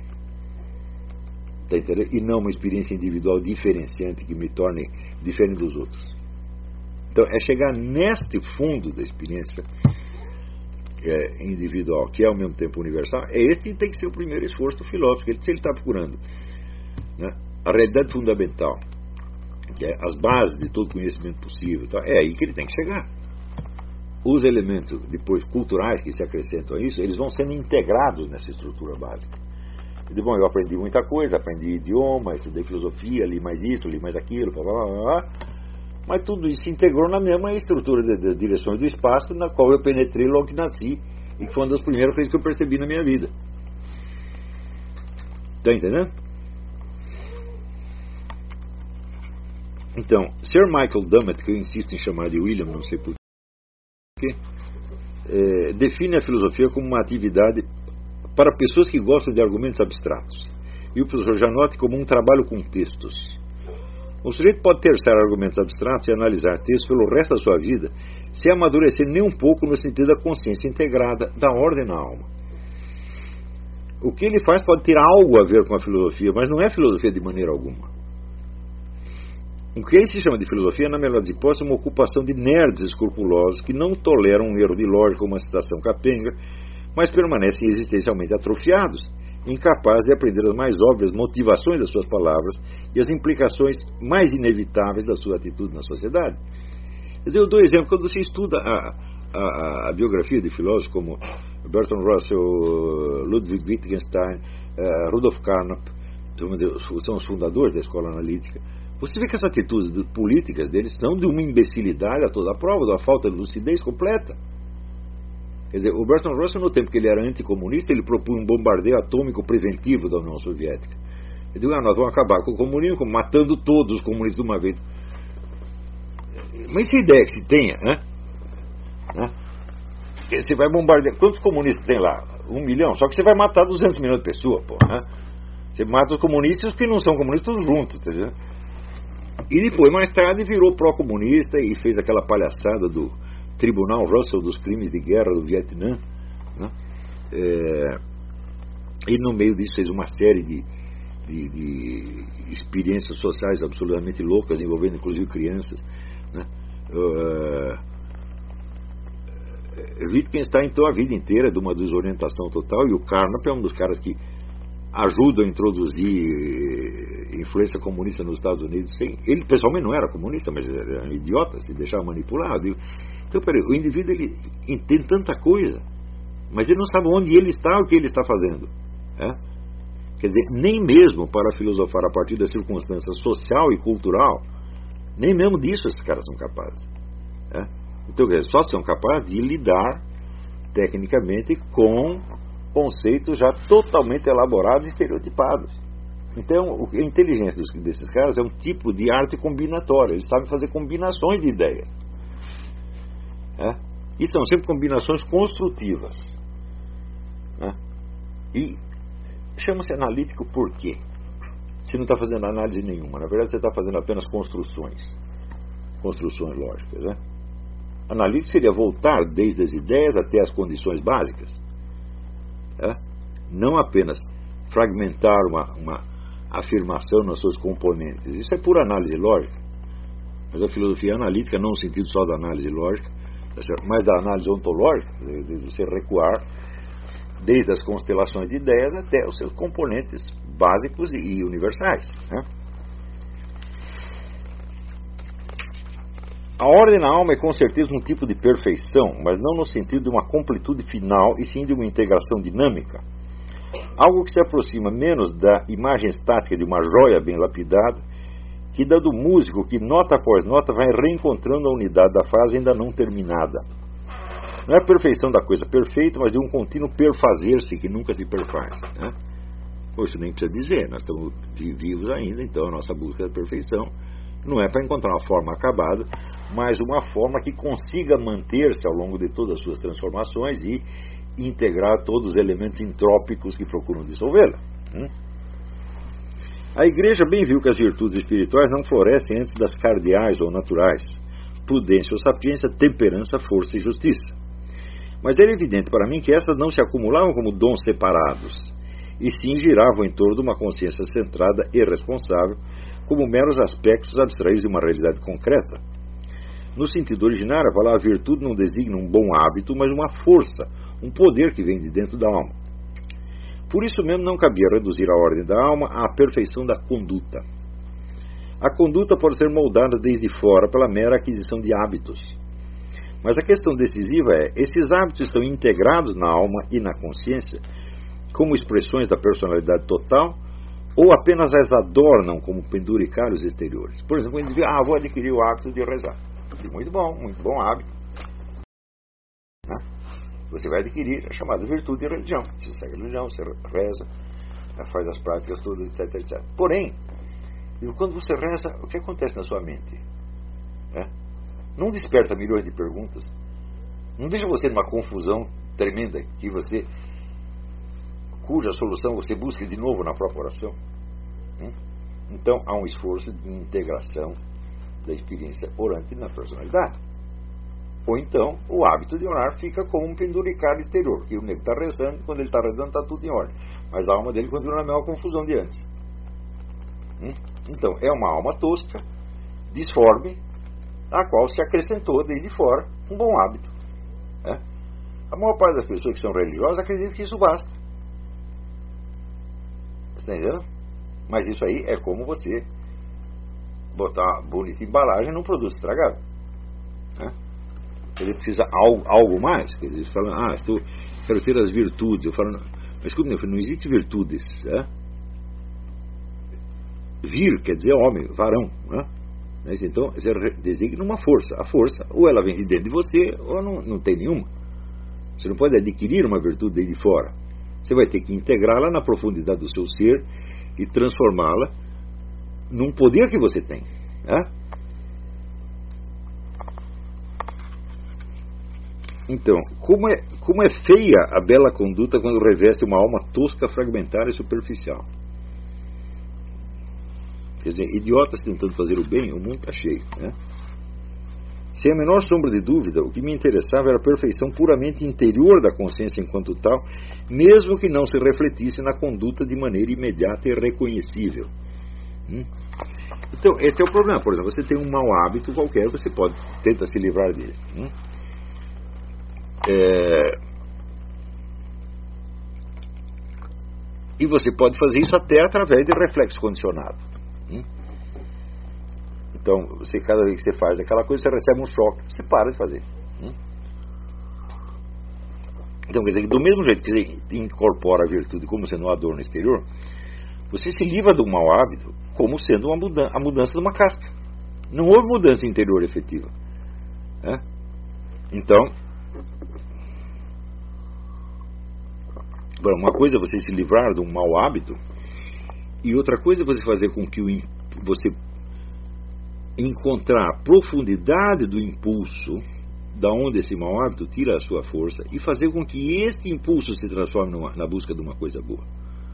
tá entendendo? E não uma experiência individual diferenciante que me torne diferente dos outros. Então é chegar neste fundo da experiência individual, que é ao mesmo tempo universal, este tem que ser o primeiro esforço do filósofo, se ele está procurando, né, a realidade fundamental, que é as bases de todo conhecimento possível, tá? É aí que ele tem que chegar. Os elementos depois culturais que se acrescentam a isso, eles vão sendo integrados nessa estrutura básica. Bom, eu aprendi muita coisa, aprendi idioma, estudei filosofia, li mais isso, li mais aquilo, blá, blá, blá, blá, mas tudo isso se integrou na mesma estrutura das direções do espaço, na qual eu penetrei logo que nasci, e que foi uma das primeiras coisas que eu percebi na minha vida. Está entendendo? Então, Sir Michael Dummett, que eu insisto em chamar de William, não sei porquê, define a filosofia como uma atividade para pessoas que gostam de argumentos abstratos. E o professor Janotti como um trabalho com textos. O sujeito pode terçar argumentos abstratos e analisar textos pelo resto da sua vida, sem amadurecer nem um pouco no sentido da consciência integrada, da ordem na alma. O que ele faz pode ter algo a ver com a filosofia, mas não é filosofia de maneira alguma. O que ele se chama de filosofia é, na melhor das hipóteses, uma ocupação de nerds escrupulosos que não toleram um erro de lógica ou uma citação capenga, mas permanecem existencialmente atrofiados, incapazes de aprender as mais óbvias motivações das suas palavras e as implicações mais inevitáveis da sua atitude na sociedade. Eu dou exemplo, quando você estuda a biografia de filósofos como Bertrand Russell, Ludwig Wittgenstein, Rudolf Carnap, são os fundadores da escola analítica, você vê que as atitudes políticas deles são de uma imbecilidade a toda a prova, de uma falta de lucidez completa. Quer dizer, o Bertrand Russell, no tempo que ele era anticomunista, ele propunha um bombardeio atômico preventivo da União Soviética. Ele disse, nós vamos acabar com o comunismo, matando todos os comunistas de uma vez. Mas essa ideia que se tenha, né? Você vai bombardear, quantos comunistas tem lá? 1 milhão, só que você vai matar 200 milhões de pessoas, pô, né? Você mata os comunistas e os que não são comunistas todos juntos, entendeu? E depois, mais tarde, virou pró-comunista e fez aquela palhaçada do Tribunal Russell dos Crimes de Guerra do Vietnã, né? E no meio disso fez uma série de experiências sociais absolutamente loucas, envolvendo inclusive crianças, né? Wittgenstein, então, a vida inteira de uma desorientação total, e o Carnap é um dos caras que ajuda a introduzir influência comunista nos Estados Unidos. Ele pessoalmente não era comunista, mas era um idiota, se deixava manipular. Então, peraí, o indivíduo ele entende tanta coisa, mas ele não sabe onde ele está, o que ele está fazendo. Quer dizer, nem mesmo para filosofar a partir da circunstância social e cultural, nem mesmo disso esses caras são capazes. Então, quer dizer, só são capazes de lidar tecnicamente com conceitos já totalmente elaborados e estereotipados. Então, a inteligência desses caras é um tipo de arte combinatória. Eles sabem fazer combinações de ideias. E são sempre combinações construtivas. E chama-se analítico por quê? Você não está fazendo análise nenhuma. Na verdade, você está fazendo apenas construções lógicas. Analítico seria voltar desde as ideias até as condições básicas. Não apenas fragmentar uma afirmação nos seus componentes. Isso é pura análise lógica. Mas a filosofia analítica, não no sentido só da análise lógica, mas da análise ontológica, de você recuar desde as constelações de ideias até os seus componentes básicos e universais. A ordem na alma é com certeza um tipo de perfeição, mas não no sentido de uma completude final, e sim de uma integração dinâmica. Algo que se aproxima menos da imagem estática de uma joia bem lapidada, que da do músico que nota após nota vai reencontrando a unidade da frase ainda não terminada. Não é a perfeição da coisa perfeita, mas de um contínuo perfazer-se que nunca se perfaz. Isso nem precisa dizer, nós estamos vivos ainda, então a nossa busca da perfeição não é para encontrar uma forma acabada, mas uma forma que consiga manter-se ao longo de todas as suas transformações e integrar todos os elementos entrópicos que procuram dissolvê-la. A Igreja bem viu que as virtudes espirituais não florescem antes das cardeais ou naturais: prudência ou sapiência, temperança, força e justiça. Mas era evidente para mim que essas não se acumulavam como dons separados, e sim giravam em torno de uma consciência centrada e responsável, como meros aspectos abstraídos de uma realidade concreta. No sentido originário, a palavra virtude não designa um bom hábito, mas uma força, um poder que vem de dentro da alma. Por isso mesmo não cabia reduzir a ordem da alma à perfeição da conduta. A conduta pode ser moldada desde fora pela mera aquisição de hábitos. Mas a questão decisiva é, esses hábitos estão integrados na alma e na consciência como expressões da personalidade total, ou apenas as adornam como penduricários exteriores? Por exemplo, o indivíduo, vou adquirir o hábito de rezar. Muito bom hábito. Você vai adquirir a chamada virtude de religião. Você segue a religião, você reza, faz as práticas todas, etc, etc. Porém, quando você reza, o que acontece na sua mente? Não desperta milhões de perguntas? Não deixa você numa confusão tremenda que você cuja solução você busca de novo na própria oração. Então há um esforço de integração da experiência orante na personalidade. Ou então o hábito de orar fica como um penduricalho exterior, que o nego está rezando, quando ele está rezando está tudo em ordem, mas a alma dele continua na mesma confusão de antes. Então é uma alma tosca, disforme, a qual se acrescentou desde fora um bom hábito. A maior parte das pessoas que são religiosas acredita que isso basta. Você está entendendo? Mas isso aí é como você botar bonita embalagem num produto estragado. Ele precisa algo mais. Eles falam, quero ter as virtudes. Eu falo, mas escuta, não existe virtudes. Vir quer dizer homem, varão. Mas então você designa uma força. A força, ou ela vem de dentro de você, ou não tem nenhuma. Você não pode adquirir uma virtude daí de fora. Você vai ter que integrá-la na profundidade do seu ser e transformá-la num poder que você tem. Então, como é feia a bela conduta quando reveste uma alma tosca, fragmentária e superficial. Quer dizer, idiotas tentando fazer o bem, o mundo está cheio. Sem a menor sombra de dúvida, o que me interessava era a perfeição puramente interior da consciência enquanto tal, mesmo que não se refletisse na conduta de maneira imediata e reconhecível. Então, esse é o problema. Por exemplo, você tem um mau hábito qualquer, você tenta se livrar dele. E você pode fazer isso até através de reflexo condicionado. Então, cada vez que você faz aquela coisa, você recebe um choque, você para de fazer. Então, quer dizer, do mesmo jeito que você incorpora a virtude como sendo um adorno exterior, você se livra do mau hábito como sendo a mudança de uma casca. Não houve mudança interior efetiva. Então, uma coisa é você se livrar de um mau hábito, e outra coisa é você fazer com que você encontrar a profundidade do impulso, da onde esse mau hábito tira a sua força, e fazer com que este impulso se transforme na busca de uma coisa boa.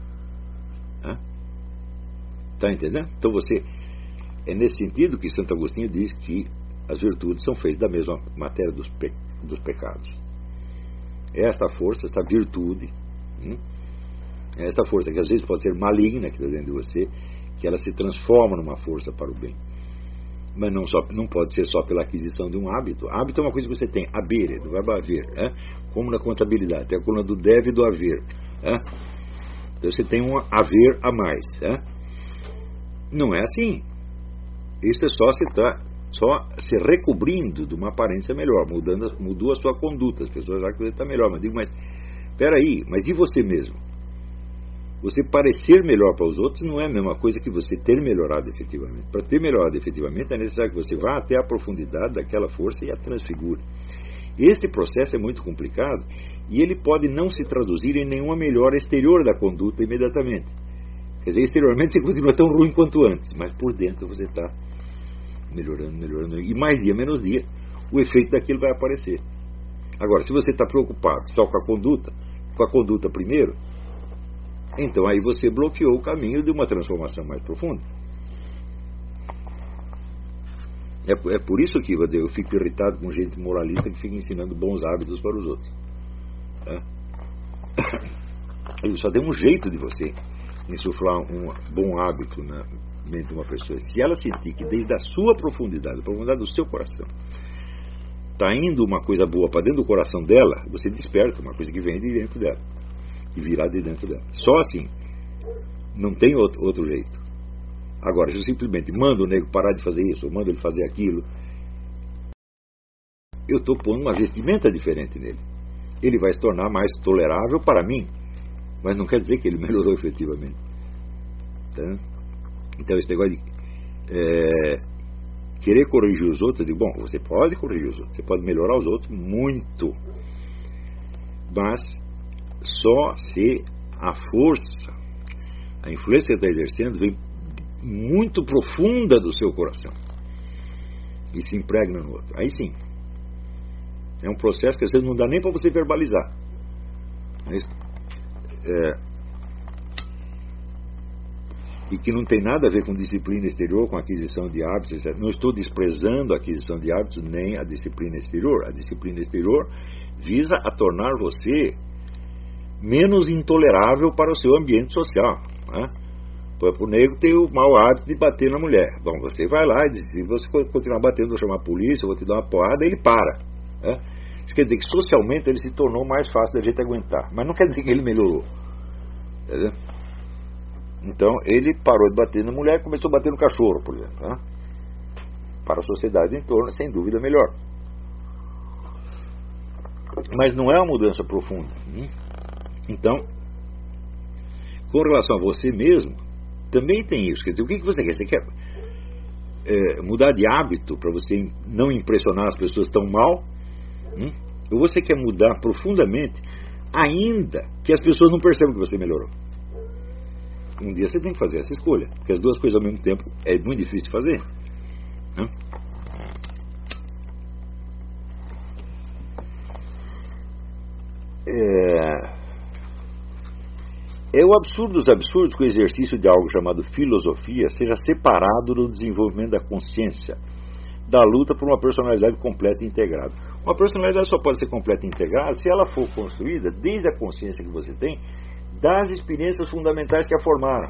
Está entendendo? Então é nesse sentido que Santo Agostinho diz que as virtudes são feitas da mesma matéria dos pecados. Esta força, esta virtude, esta força que às vezes pode ser maligna, que está dentro de você, que ela se transforma numa força para o bem. Mas não pode ser só pela aquisição de um hábito. Hábito é uma coisa que você tem, haver, do verbo haver, como na contabilidade, tem a coluna do deve e do haver. Então você tem um haver a mais. Não é assim. Isso é só se recobrindo de uma aparência melhor, mudou a sua conduta. As pessoas acham que você está melhor, mas digo, mas peraí, mas e você mesmo? Você parecer melhor para os outros não é a mesma coisa que você ter melhorado efetivamente. Para ter melhorado efetivamente é necessário que você vá até a profundidade daquela força e a transfigure. Este processo é muito complicado e ele pode não se traduzir em nenhuma melhora exterior da conduta imediatamente. Quer dizer, exteriormente você continua tão ruim quanto antes, mas por dentro você está melhorando. E mais dia, menos dia, o efeito daquilo vai aparecer. Agora, se você está preocupado só com a conduta primeiro, então aí você bloqueou o caminho de uma transformação mais profunda. É por isso que eu fico irritado com gente moralista que fica ensinando bons hábitos para os outros. Ele só tem um jeito de você insuflar um bom hábito na mente de uma pessoa. Se ela sentir que desde a sua profundidade, a profundidade do seu coração, está indo uma coisa boa para dentro do coração dela, você desperta uma coisa que vem de dentro dela e virá de dentro dela. Só assim. Não tem outro jeito. Agora, se eu simplesmente mando o nego parar de fazer isso, ou mando ele fazer aquilo, eu estou pondo uma vestimenta diferente nele. Ele vai se tornar mais tolerável para mim, mas não quer dizer que ele melhorou efetivamente. Então esse negócio de querer corrigir os outros, eu digo, bom, você pode corrigir os outros, você pode melhorar os outros muito, mas só se a força, a influência que está exercendo vem muito profunda do seu coração e se impregna no outro. Aí sim, é um processo que às vezes não dá nem para você verbalizar. e que não tem nada a ver com disciplina exterior, com aquisição de hábitos, etc. Não estou desprezando a aquisição de hábitos nem a disciplina exterior. A disciplina exterior visa a tornar você menos intolerável para o seu ambiente social, né? O negro tem o mau hábito de bater na mulher. Bom, você vai lá e diz, se você continuar batendo, vou chamar a polícia, eu vou te dar uma porrada, ele para, né? Isso quer dizer que socialmente ele se tornou mais fácil da gente aguentar, mas não quer dizer que ele melhorou, entendeu? Então ele parou de bater na mulher e começou a bater no cachorro, por exemplo, né? Para a sociedade em torno, sem dúvida, melhor. Mas não é uma mudança profunda. Então, com relação a você mesmo, também tem isso. Quer dizer, o que você quer? Você quer mudar de hábito para você não impressionar as pessoas tão mal? Ou você quer mudar profundamente, ainda que as pessoas não percebam que você melhorou? Um dia você tem que fazer essa escolha, porque as duas coisas ao mesmo tempo é muito difícil de fazer, né? É o absurdo dos absurdos que o exercício de algo chamado filosofia seja separado do desenvolvimento da consciência, da luta por uma personalidade completa e integrada. Uma personalidade só pode ser completa e integrada se ela for construída desde a consciência que você tem das experiências fundamentais que a formaram.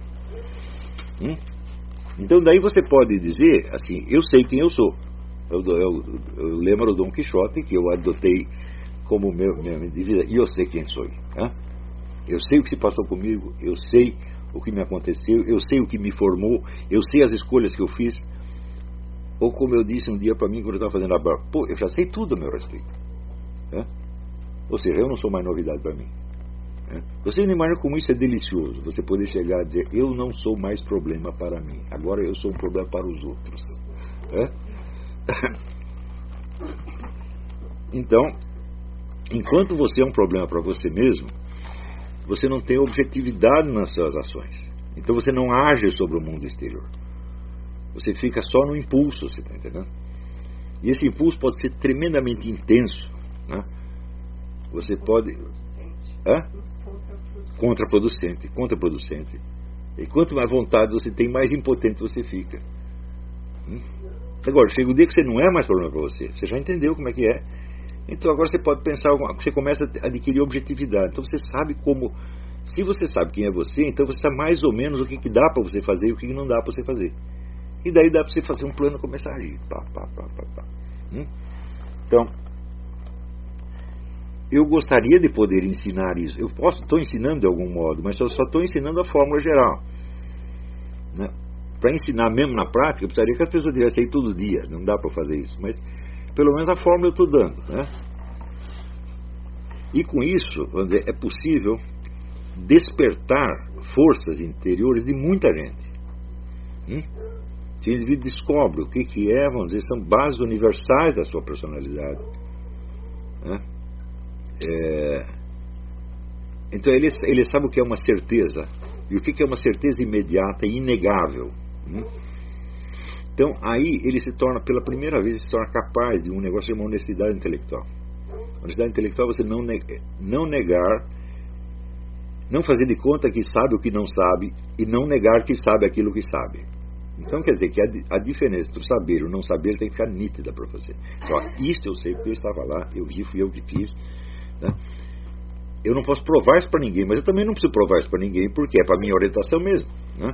Então daí você pode dizer assim, eu sei quem eu sou. Eu lembro do Dom Quixote, que eu adotei como minha vida, e eu sei quem sou, né? Eu sei o que se passou comigo, eu sei o que me aconteceu, eu sei o que me formou, eu sei as escolhas que eu fiz. Ou como eu disse um dia para mim quando eu estava fazendo a barba, eu já sei tudo a meu respeito, né? Ou seja, eu não sou mais novidade para mim, né? Você não imagina como isso é delicioso, você poder chegar a dizer, eu não sou mais problema para mim, agora eu sou um problema para os outros, né? Então, enquanto você é um problema para você mesmo, você não tem objetividade nas suas ações. Então você não age sobre o mundo exterior. Você fica só no impulso, você está entendendo? E esse impulso pode ser tremendamente intenso, né? Você pode... Contraproducente. E quanto mais vontade você tem, mais impotente você fica. Agora, chega o dia que você não é mais problema para você. Você já entendeu como é que é. Então agora você pode pensar, você começa a adquirir objetividade. Então você sabe como, se você sabe quem é você, então você sabe mais ou menos o que dá para você fazer e o que não dá para você fazer. E daí dá para você fazer um plano e começar a agir. Então, eu gostaria de poder ensinar isso. Eu estou ensinando de algum modo, mas eu só estou ensinando a fórmula geral, né? Para ensinar mesmo na prática, eu precisaria que as pessoas tivessem aí todo dia. Não dá para fazer isso, mas pelo menos a fórmula eu estou dando, né? E com isso, vamos dizer, é possível despertar forças interiores de muita gente. Se o indivíduo descobre o que é, vamos dizer, são bases universais da sua personalidade, né? Então ele sabe o que é uma certeza e o que é uma certeza imediata e inegável. Então aí ele se torna, pela primeira vez, ele se torna capaz de um negócio chamado honestidade intelectual. Honestidade intelectual é você não negar, não fazer de conta que sabe o que não sabe e não negar que sabe aquilo que sabe. Então quer dizer que a diferença entre o saber e o não saber tem que ficar nítida para você. Só, isso eu sei porque eu estava lá, eu vi, fui eu que fiz, né? Eu não posso provar isso para ninguém, mas eu também não preciso provar isso para ninguém porque é para minha orientação mesmo, né?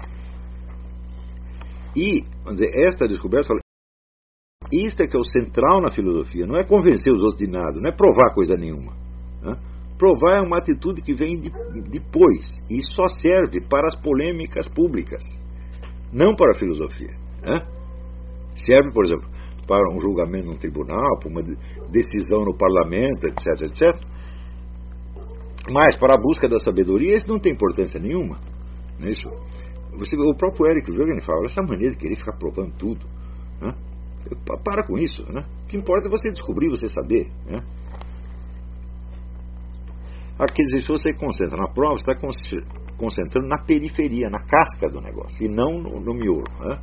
E, vamos dizer, esta descoberta, isto é que é o central na filosofia, não é convencer os outros de nada, não é provar coisa nenhuma, né? Provar é uma atitude que vem depois e só serve para as polêmicas públicas, não para a filosofia, né? Serve, por exemplo, para um julgamento num tribunal, para uma decisão no parlamento, etc, etc. Mas para a busca da sabedoria isso não tem importância nenhuma, não é isso? O próprio Eric Wegener fala, essa maneira de querer ficar provando tudo, né? Para com isso, né? O que importa é você descobrir, você saber, né? Aqui, se você concentra na prova, você está concentrando na periferia, na casca do negócio, e não no miolo, né?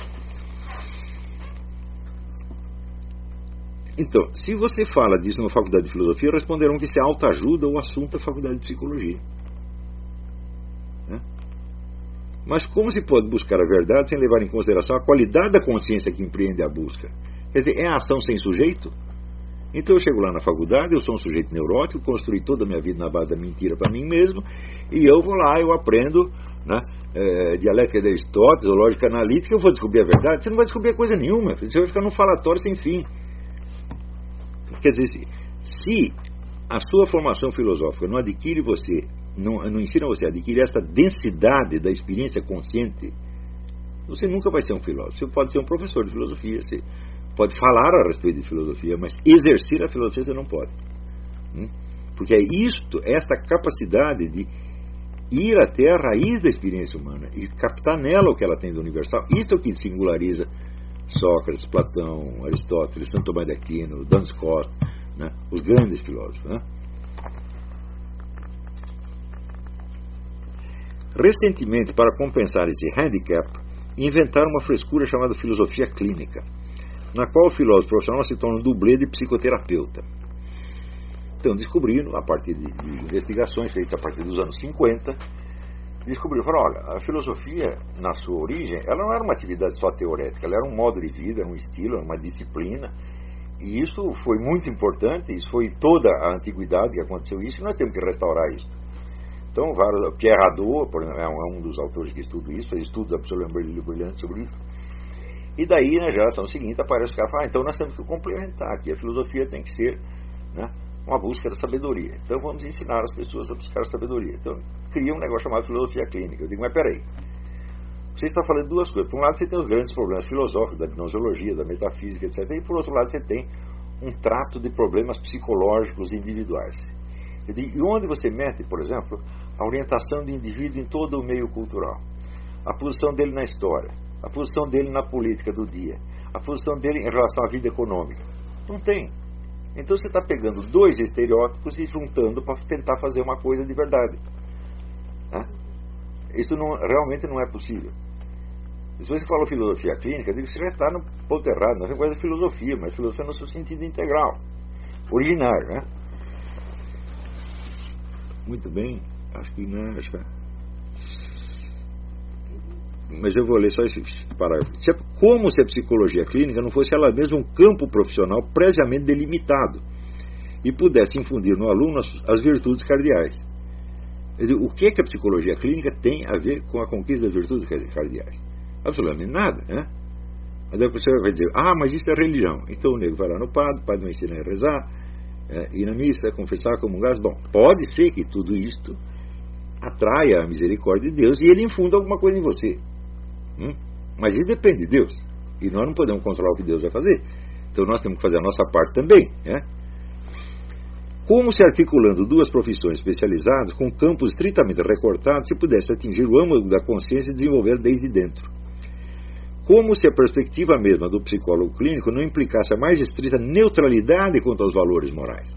Então, se você fala disso na faculdade de filosofia, responderão que isso é autoajuda ou assunto da faculdade de psicologia, né? Mas como se pode buscar a verdade sem levar em consideração a qualidade da consciência que empreende a busca? Quer dizer, é a ação sem sujeito? Então eu chego lá na faculdade, eu sou um sujeito neurótico, construí toda a minha vida na base da mentira para mim mesmo, e eu vou lá, eu aprendo, né, dialética de Aristóteles, ou lógica analítica, eu vou descobrir a verdade. Você não vai descobrir coisa nenhuma, você vai ficar num falatório sem fim. Quer dizer, se a sua formação filosófica não adquire você, não ensina você a adquirir essa densidade da experiência consciente, você nunca vai ser um filósofo. Você pode ser um professor de filosofia, você pode falar a respeito de filosofia, mas exercer a filosofia você não pode. Porque é isto, esta capacidade de ir até a raiz da experiência humana e captar nela o que ela tem do universal. Isto é o que singulariza Sócrates, Platão, Aristóteles, Santo Tomás de Aquino, Duns Scotus, né? Os grandes filósofos, né? Recentemente, para compensar esse handicap, inventaram uma frescura chamada filosofia clínica, na qual o filósofo profissional se torna um dublê de psicoterapeuta. Então descobriram, a partir de investigações feitas a partir dos anos 50, descobriram, falaram, olha, a filosofia, na sua origem, ela não era uma atividade só teorética, ela era um modo de vida, era um estilo, era uma disciplina, e isso foi muito importante, isso foi toda a antiguidade que aconteceu isso, e nós temos que restaurar isso. Então, Pierre Hadot, por exemplo, é um dos autores que estuda isso, fez estudos absolutamente brilhantes sobre isso. E daí, na geração seguinte, aparece o cara e fala, então nós temos que complementar aqui, a filosofia tem que ser, né, uma busca da sabedoria. Então vamos ensinar as pessoas a buscar a sabedoria. Então cria um negócio chamado filosofia clínica. Eu digo, mas peraí, você está falando duas coisas. Por um lado você tem os grandes problemas filosóficos, da gnoseologia, da metafísica, etc. E por outro lado você tem um trato de problemas psicológicos individuais. Eu digo, e onde você mete, por exemplo, a orientação do indivíduo em todo o meio cultural, a posição dele na história, a posição dele na política do dia, a posição dele em relação à vida econômica? Não tem. Então você está pegando dois estereótipos e juntando para tentar fazer uma coisa de verdade. Isso realmente não é possível. Se você falou filosofia clínica, eu digo que você já está no ponto errado. Não é coisa de filosofia, mas filosofia no seu sentido integral, originário, né? Muito bem, acho que não, acho que... Mas eu vou ler só esse parágrafo. Como se a psicologia clínica não fosse ela mesma um campo profissional previamente delimitado e pudesse infundir no aluno as virtudes cardeais. O que é que a psicologia clínica tem a ver com a conquista das virtudes cardeais? Absolutamente nada, né? Mas aí a pessoa vai dizer, mas isso é religião. Então o nego vai lá no padre, o padre vai ensinar a rezar, ir na missa, confessar, comungar. Bom, pode ser que tudo isto atraia a misericórdia de Deus e ele infunda alguma coisa em você. Mas isso depende de Deus. E nós não podemos controlar o que Deus vai fazer. Então nós temos que fazer a nossa parte também, né? Como se articulando duas profissões especializadas com campos estritamente recortados se pudesse atingir o âmago da consciência e desenvolver desde dentro. Como se a perspectiva mesma do psicólogo clínico não implicasse a mais estrita neutralidade quanto aos valores morais.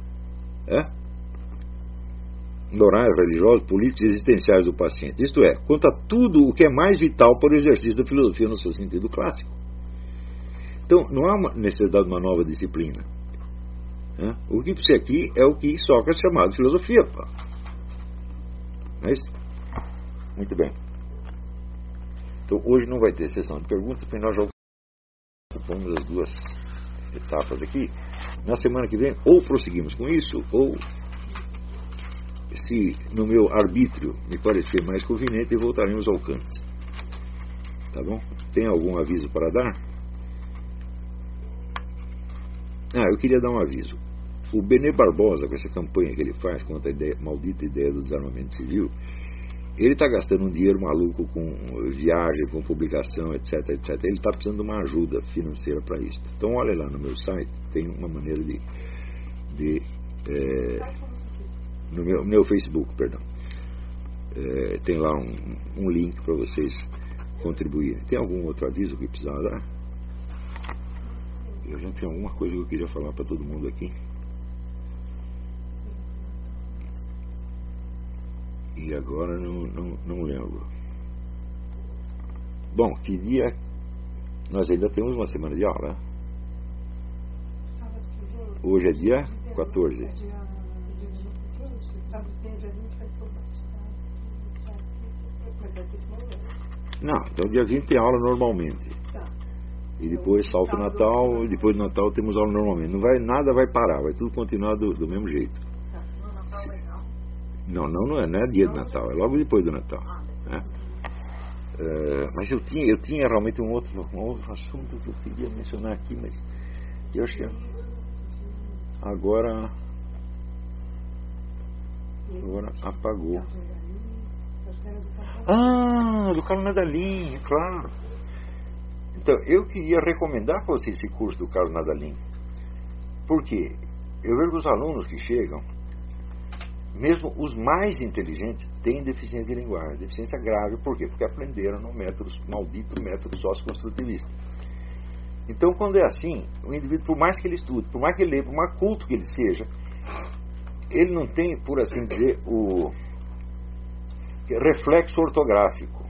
Morais, religiosos, políticos e existenciais do paciente. Isto é, quanto a tudo o que é mais vital para o exercício da filosofia no seu sentido clássico. Então, não há uma necessidade de uma nova disciplina. O que precisa aqui é o que Sócrates chamava de filosofia. Não é isso? Muito bem. Então, hoje não vai ter sessão de perguntas, porque nós já ocupamos as duas etapas aqui. Na semana que vem, ou prosseguimos com isso, ou, se no meu arbítrio me parecer mais conveniente, voltaremos ao Kant. Tá bom? Tem algum aviso para dar? Eu queria dar um aviso. O Benê Barbosa, com essa campanha que ele faz contra a maldita ideia do desarmamento civil, ele está gastando um dinheiro maluco com viagem, com publicação, etc, etc. Ele está precisando de uma ajuda financeira para isso. Então olha lá no meu site, tem uma maneira no meu Facebook, perdão. Tem lá um link para vocês contribuírem. Tem algum outro aviso que precisava dar? Eu já tenho alguma coisa que eu queria falar para todo mundo aqui. E agora não lembro. Bom, que dia... Nós ainda temos uma semana de aula. Hoje é dia 14. Não, então dia 20 tem aula normalmente. Tá. E depois salta o Natal, e depois do Natal temos aula normalmente. Nada vai parar, vai tudo continuar do mesmo jeito. Tá. No Natal vai não? Não é dia de Natal, é logo depois do Natal. Né? Mas eu tinha realmente um outro assunto que eu queria mencionar aqui, mas eu acho que agora apagou. Do Carlos Nadalim, claro. Então, eu queria recomendar para você esse curso do Carlos Nadalim. Por quê? Eu vejo que os alunos que chegam, mesmo os mais inteligentes, têm deficiência de linguagem. Deficiência grave, por quê? Porque aprenderam no maldito método socioconstrutivista. Então, quando é assim, o indivíduo, por mais que ele estude, por mais que ele leia, por mais culto que ele seja, ele não tem, por assim dizer, o reflexo ortográfico.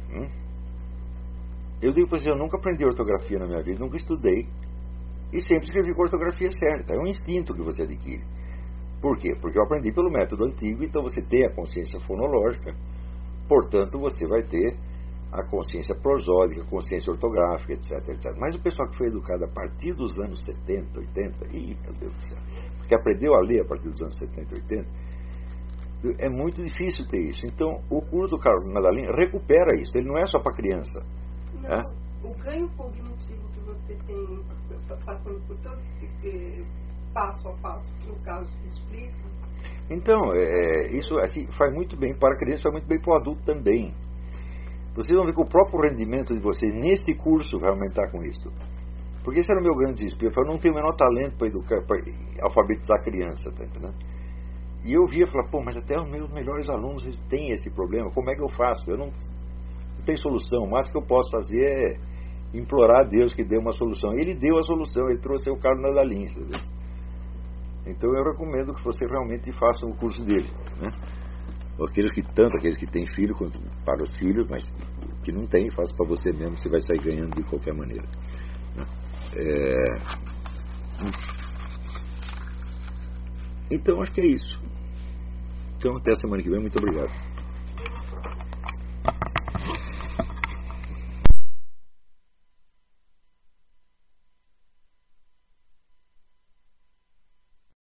Eu digo para você, eu nunca aprendi ortografia na minha vida, nunca estudei, e sempre escrevi com a ortografia certa. É um instinto que você adquire. Por quê? Porque eu aprendi pelo método antigo, então você tem a consciência fonológica, portanto você vai ter a consciência prosódica, a consciência ortográfica, etc, etc. Mas o pessoal que foi educado a partir dos anos 70, 80, meu Deus do céu, que aprendeu a ler a partir dos anos 70, 80, é muito difícil ter isso. Então, o curso do Carlos Nadalim recupera isso. Ele não é só para criança. Não, o ganho cognitivo que você tem passando por todo esse passo a passo que o Carlos explica. Então, isso assim, faz muito bem para a criança, faz muito bem para o adulto também. Vocês vão ver que o próprio rendimento de vocês nesse curso vai aumentar com isso. Porque esse era o meu grande desespero. Eu não tenho o menor talento para educar, para alfabetizar a criança, tá entendendo? E eu via e falava, mas até os meus melhores alunos têm esse problema, como é que eu faço? Eu não tenho solução, o máximo que eu posso fazer é implorar a Deus que dê uma solução. Ele deu a solução, ele trouxe o Carlos Nadalim, entendeu? Então eu recomendo que você realmente faça o curso dele, né? Aqueles que têm filho, quanto para os filhos, mas que não tem, faça para você mesmo, você vai sair ganhando de qualquer maneira, né? Então acho que é isso. Então até a semana que vem, muito obrigado.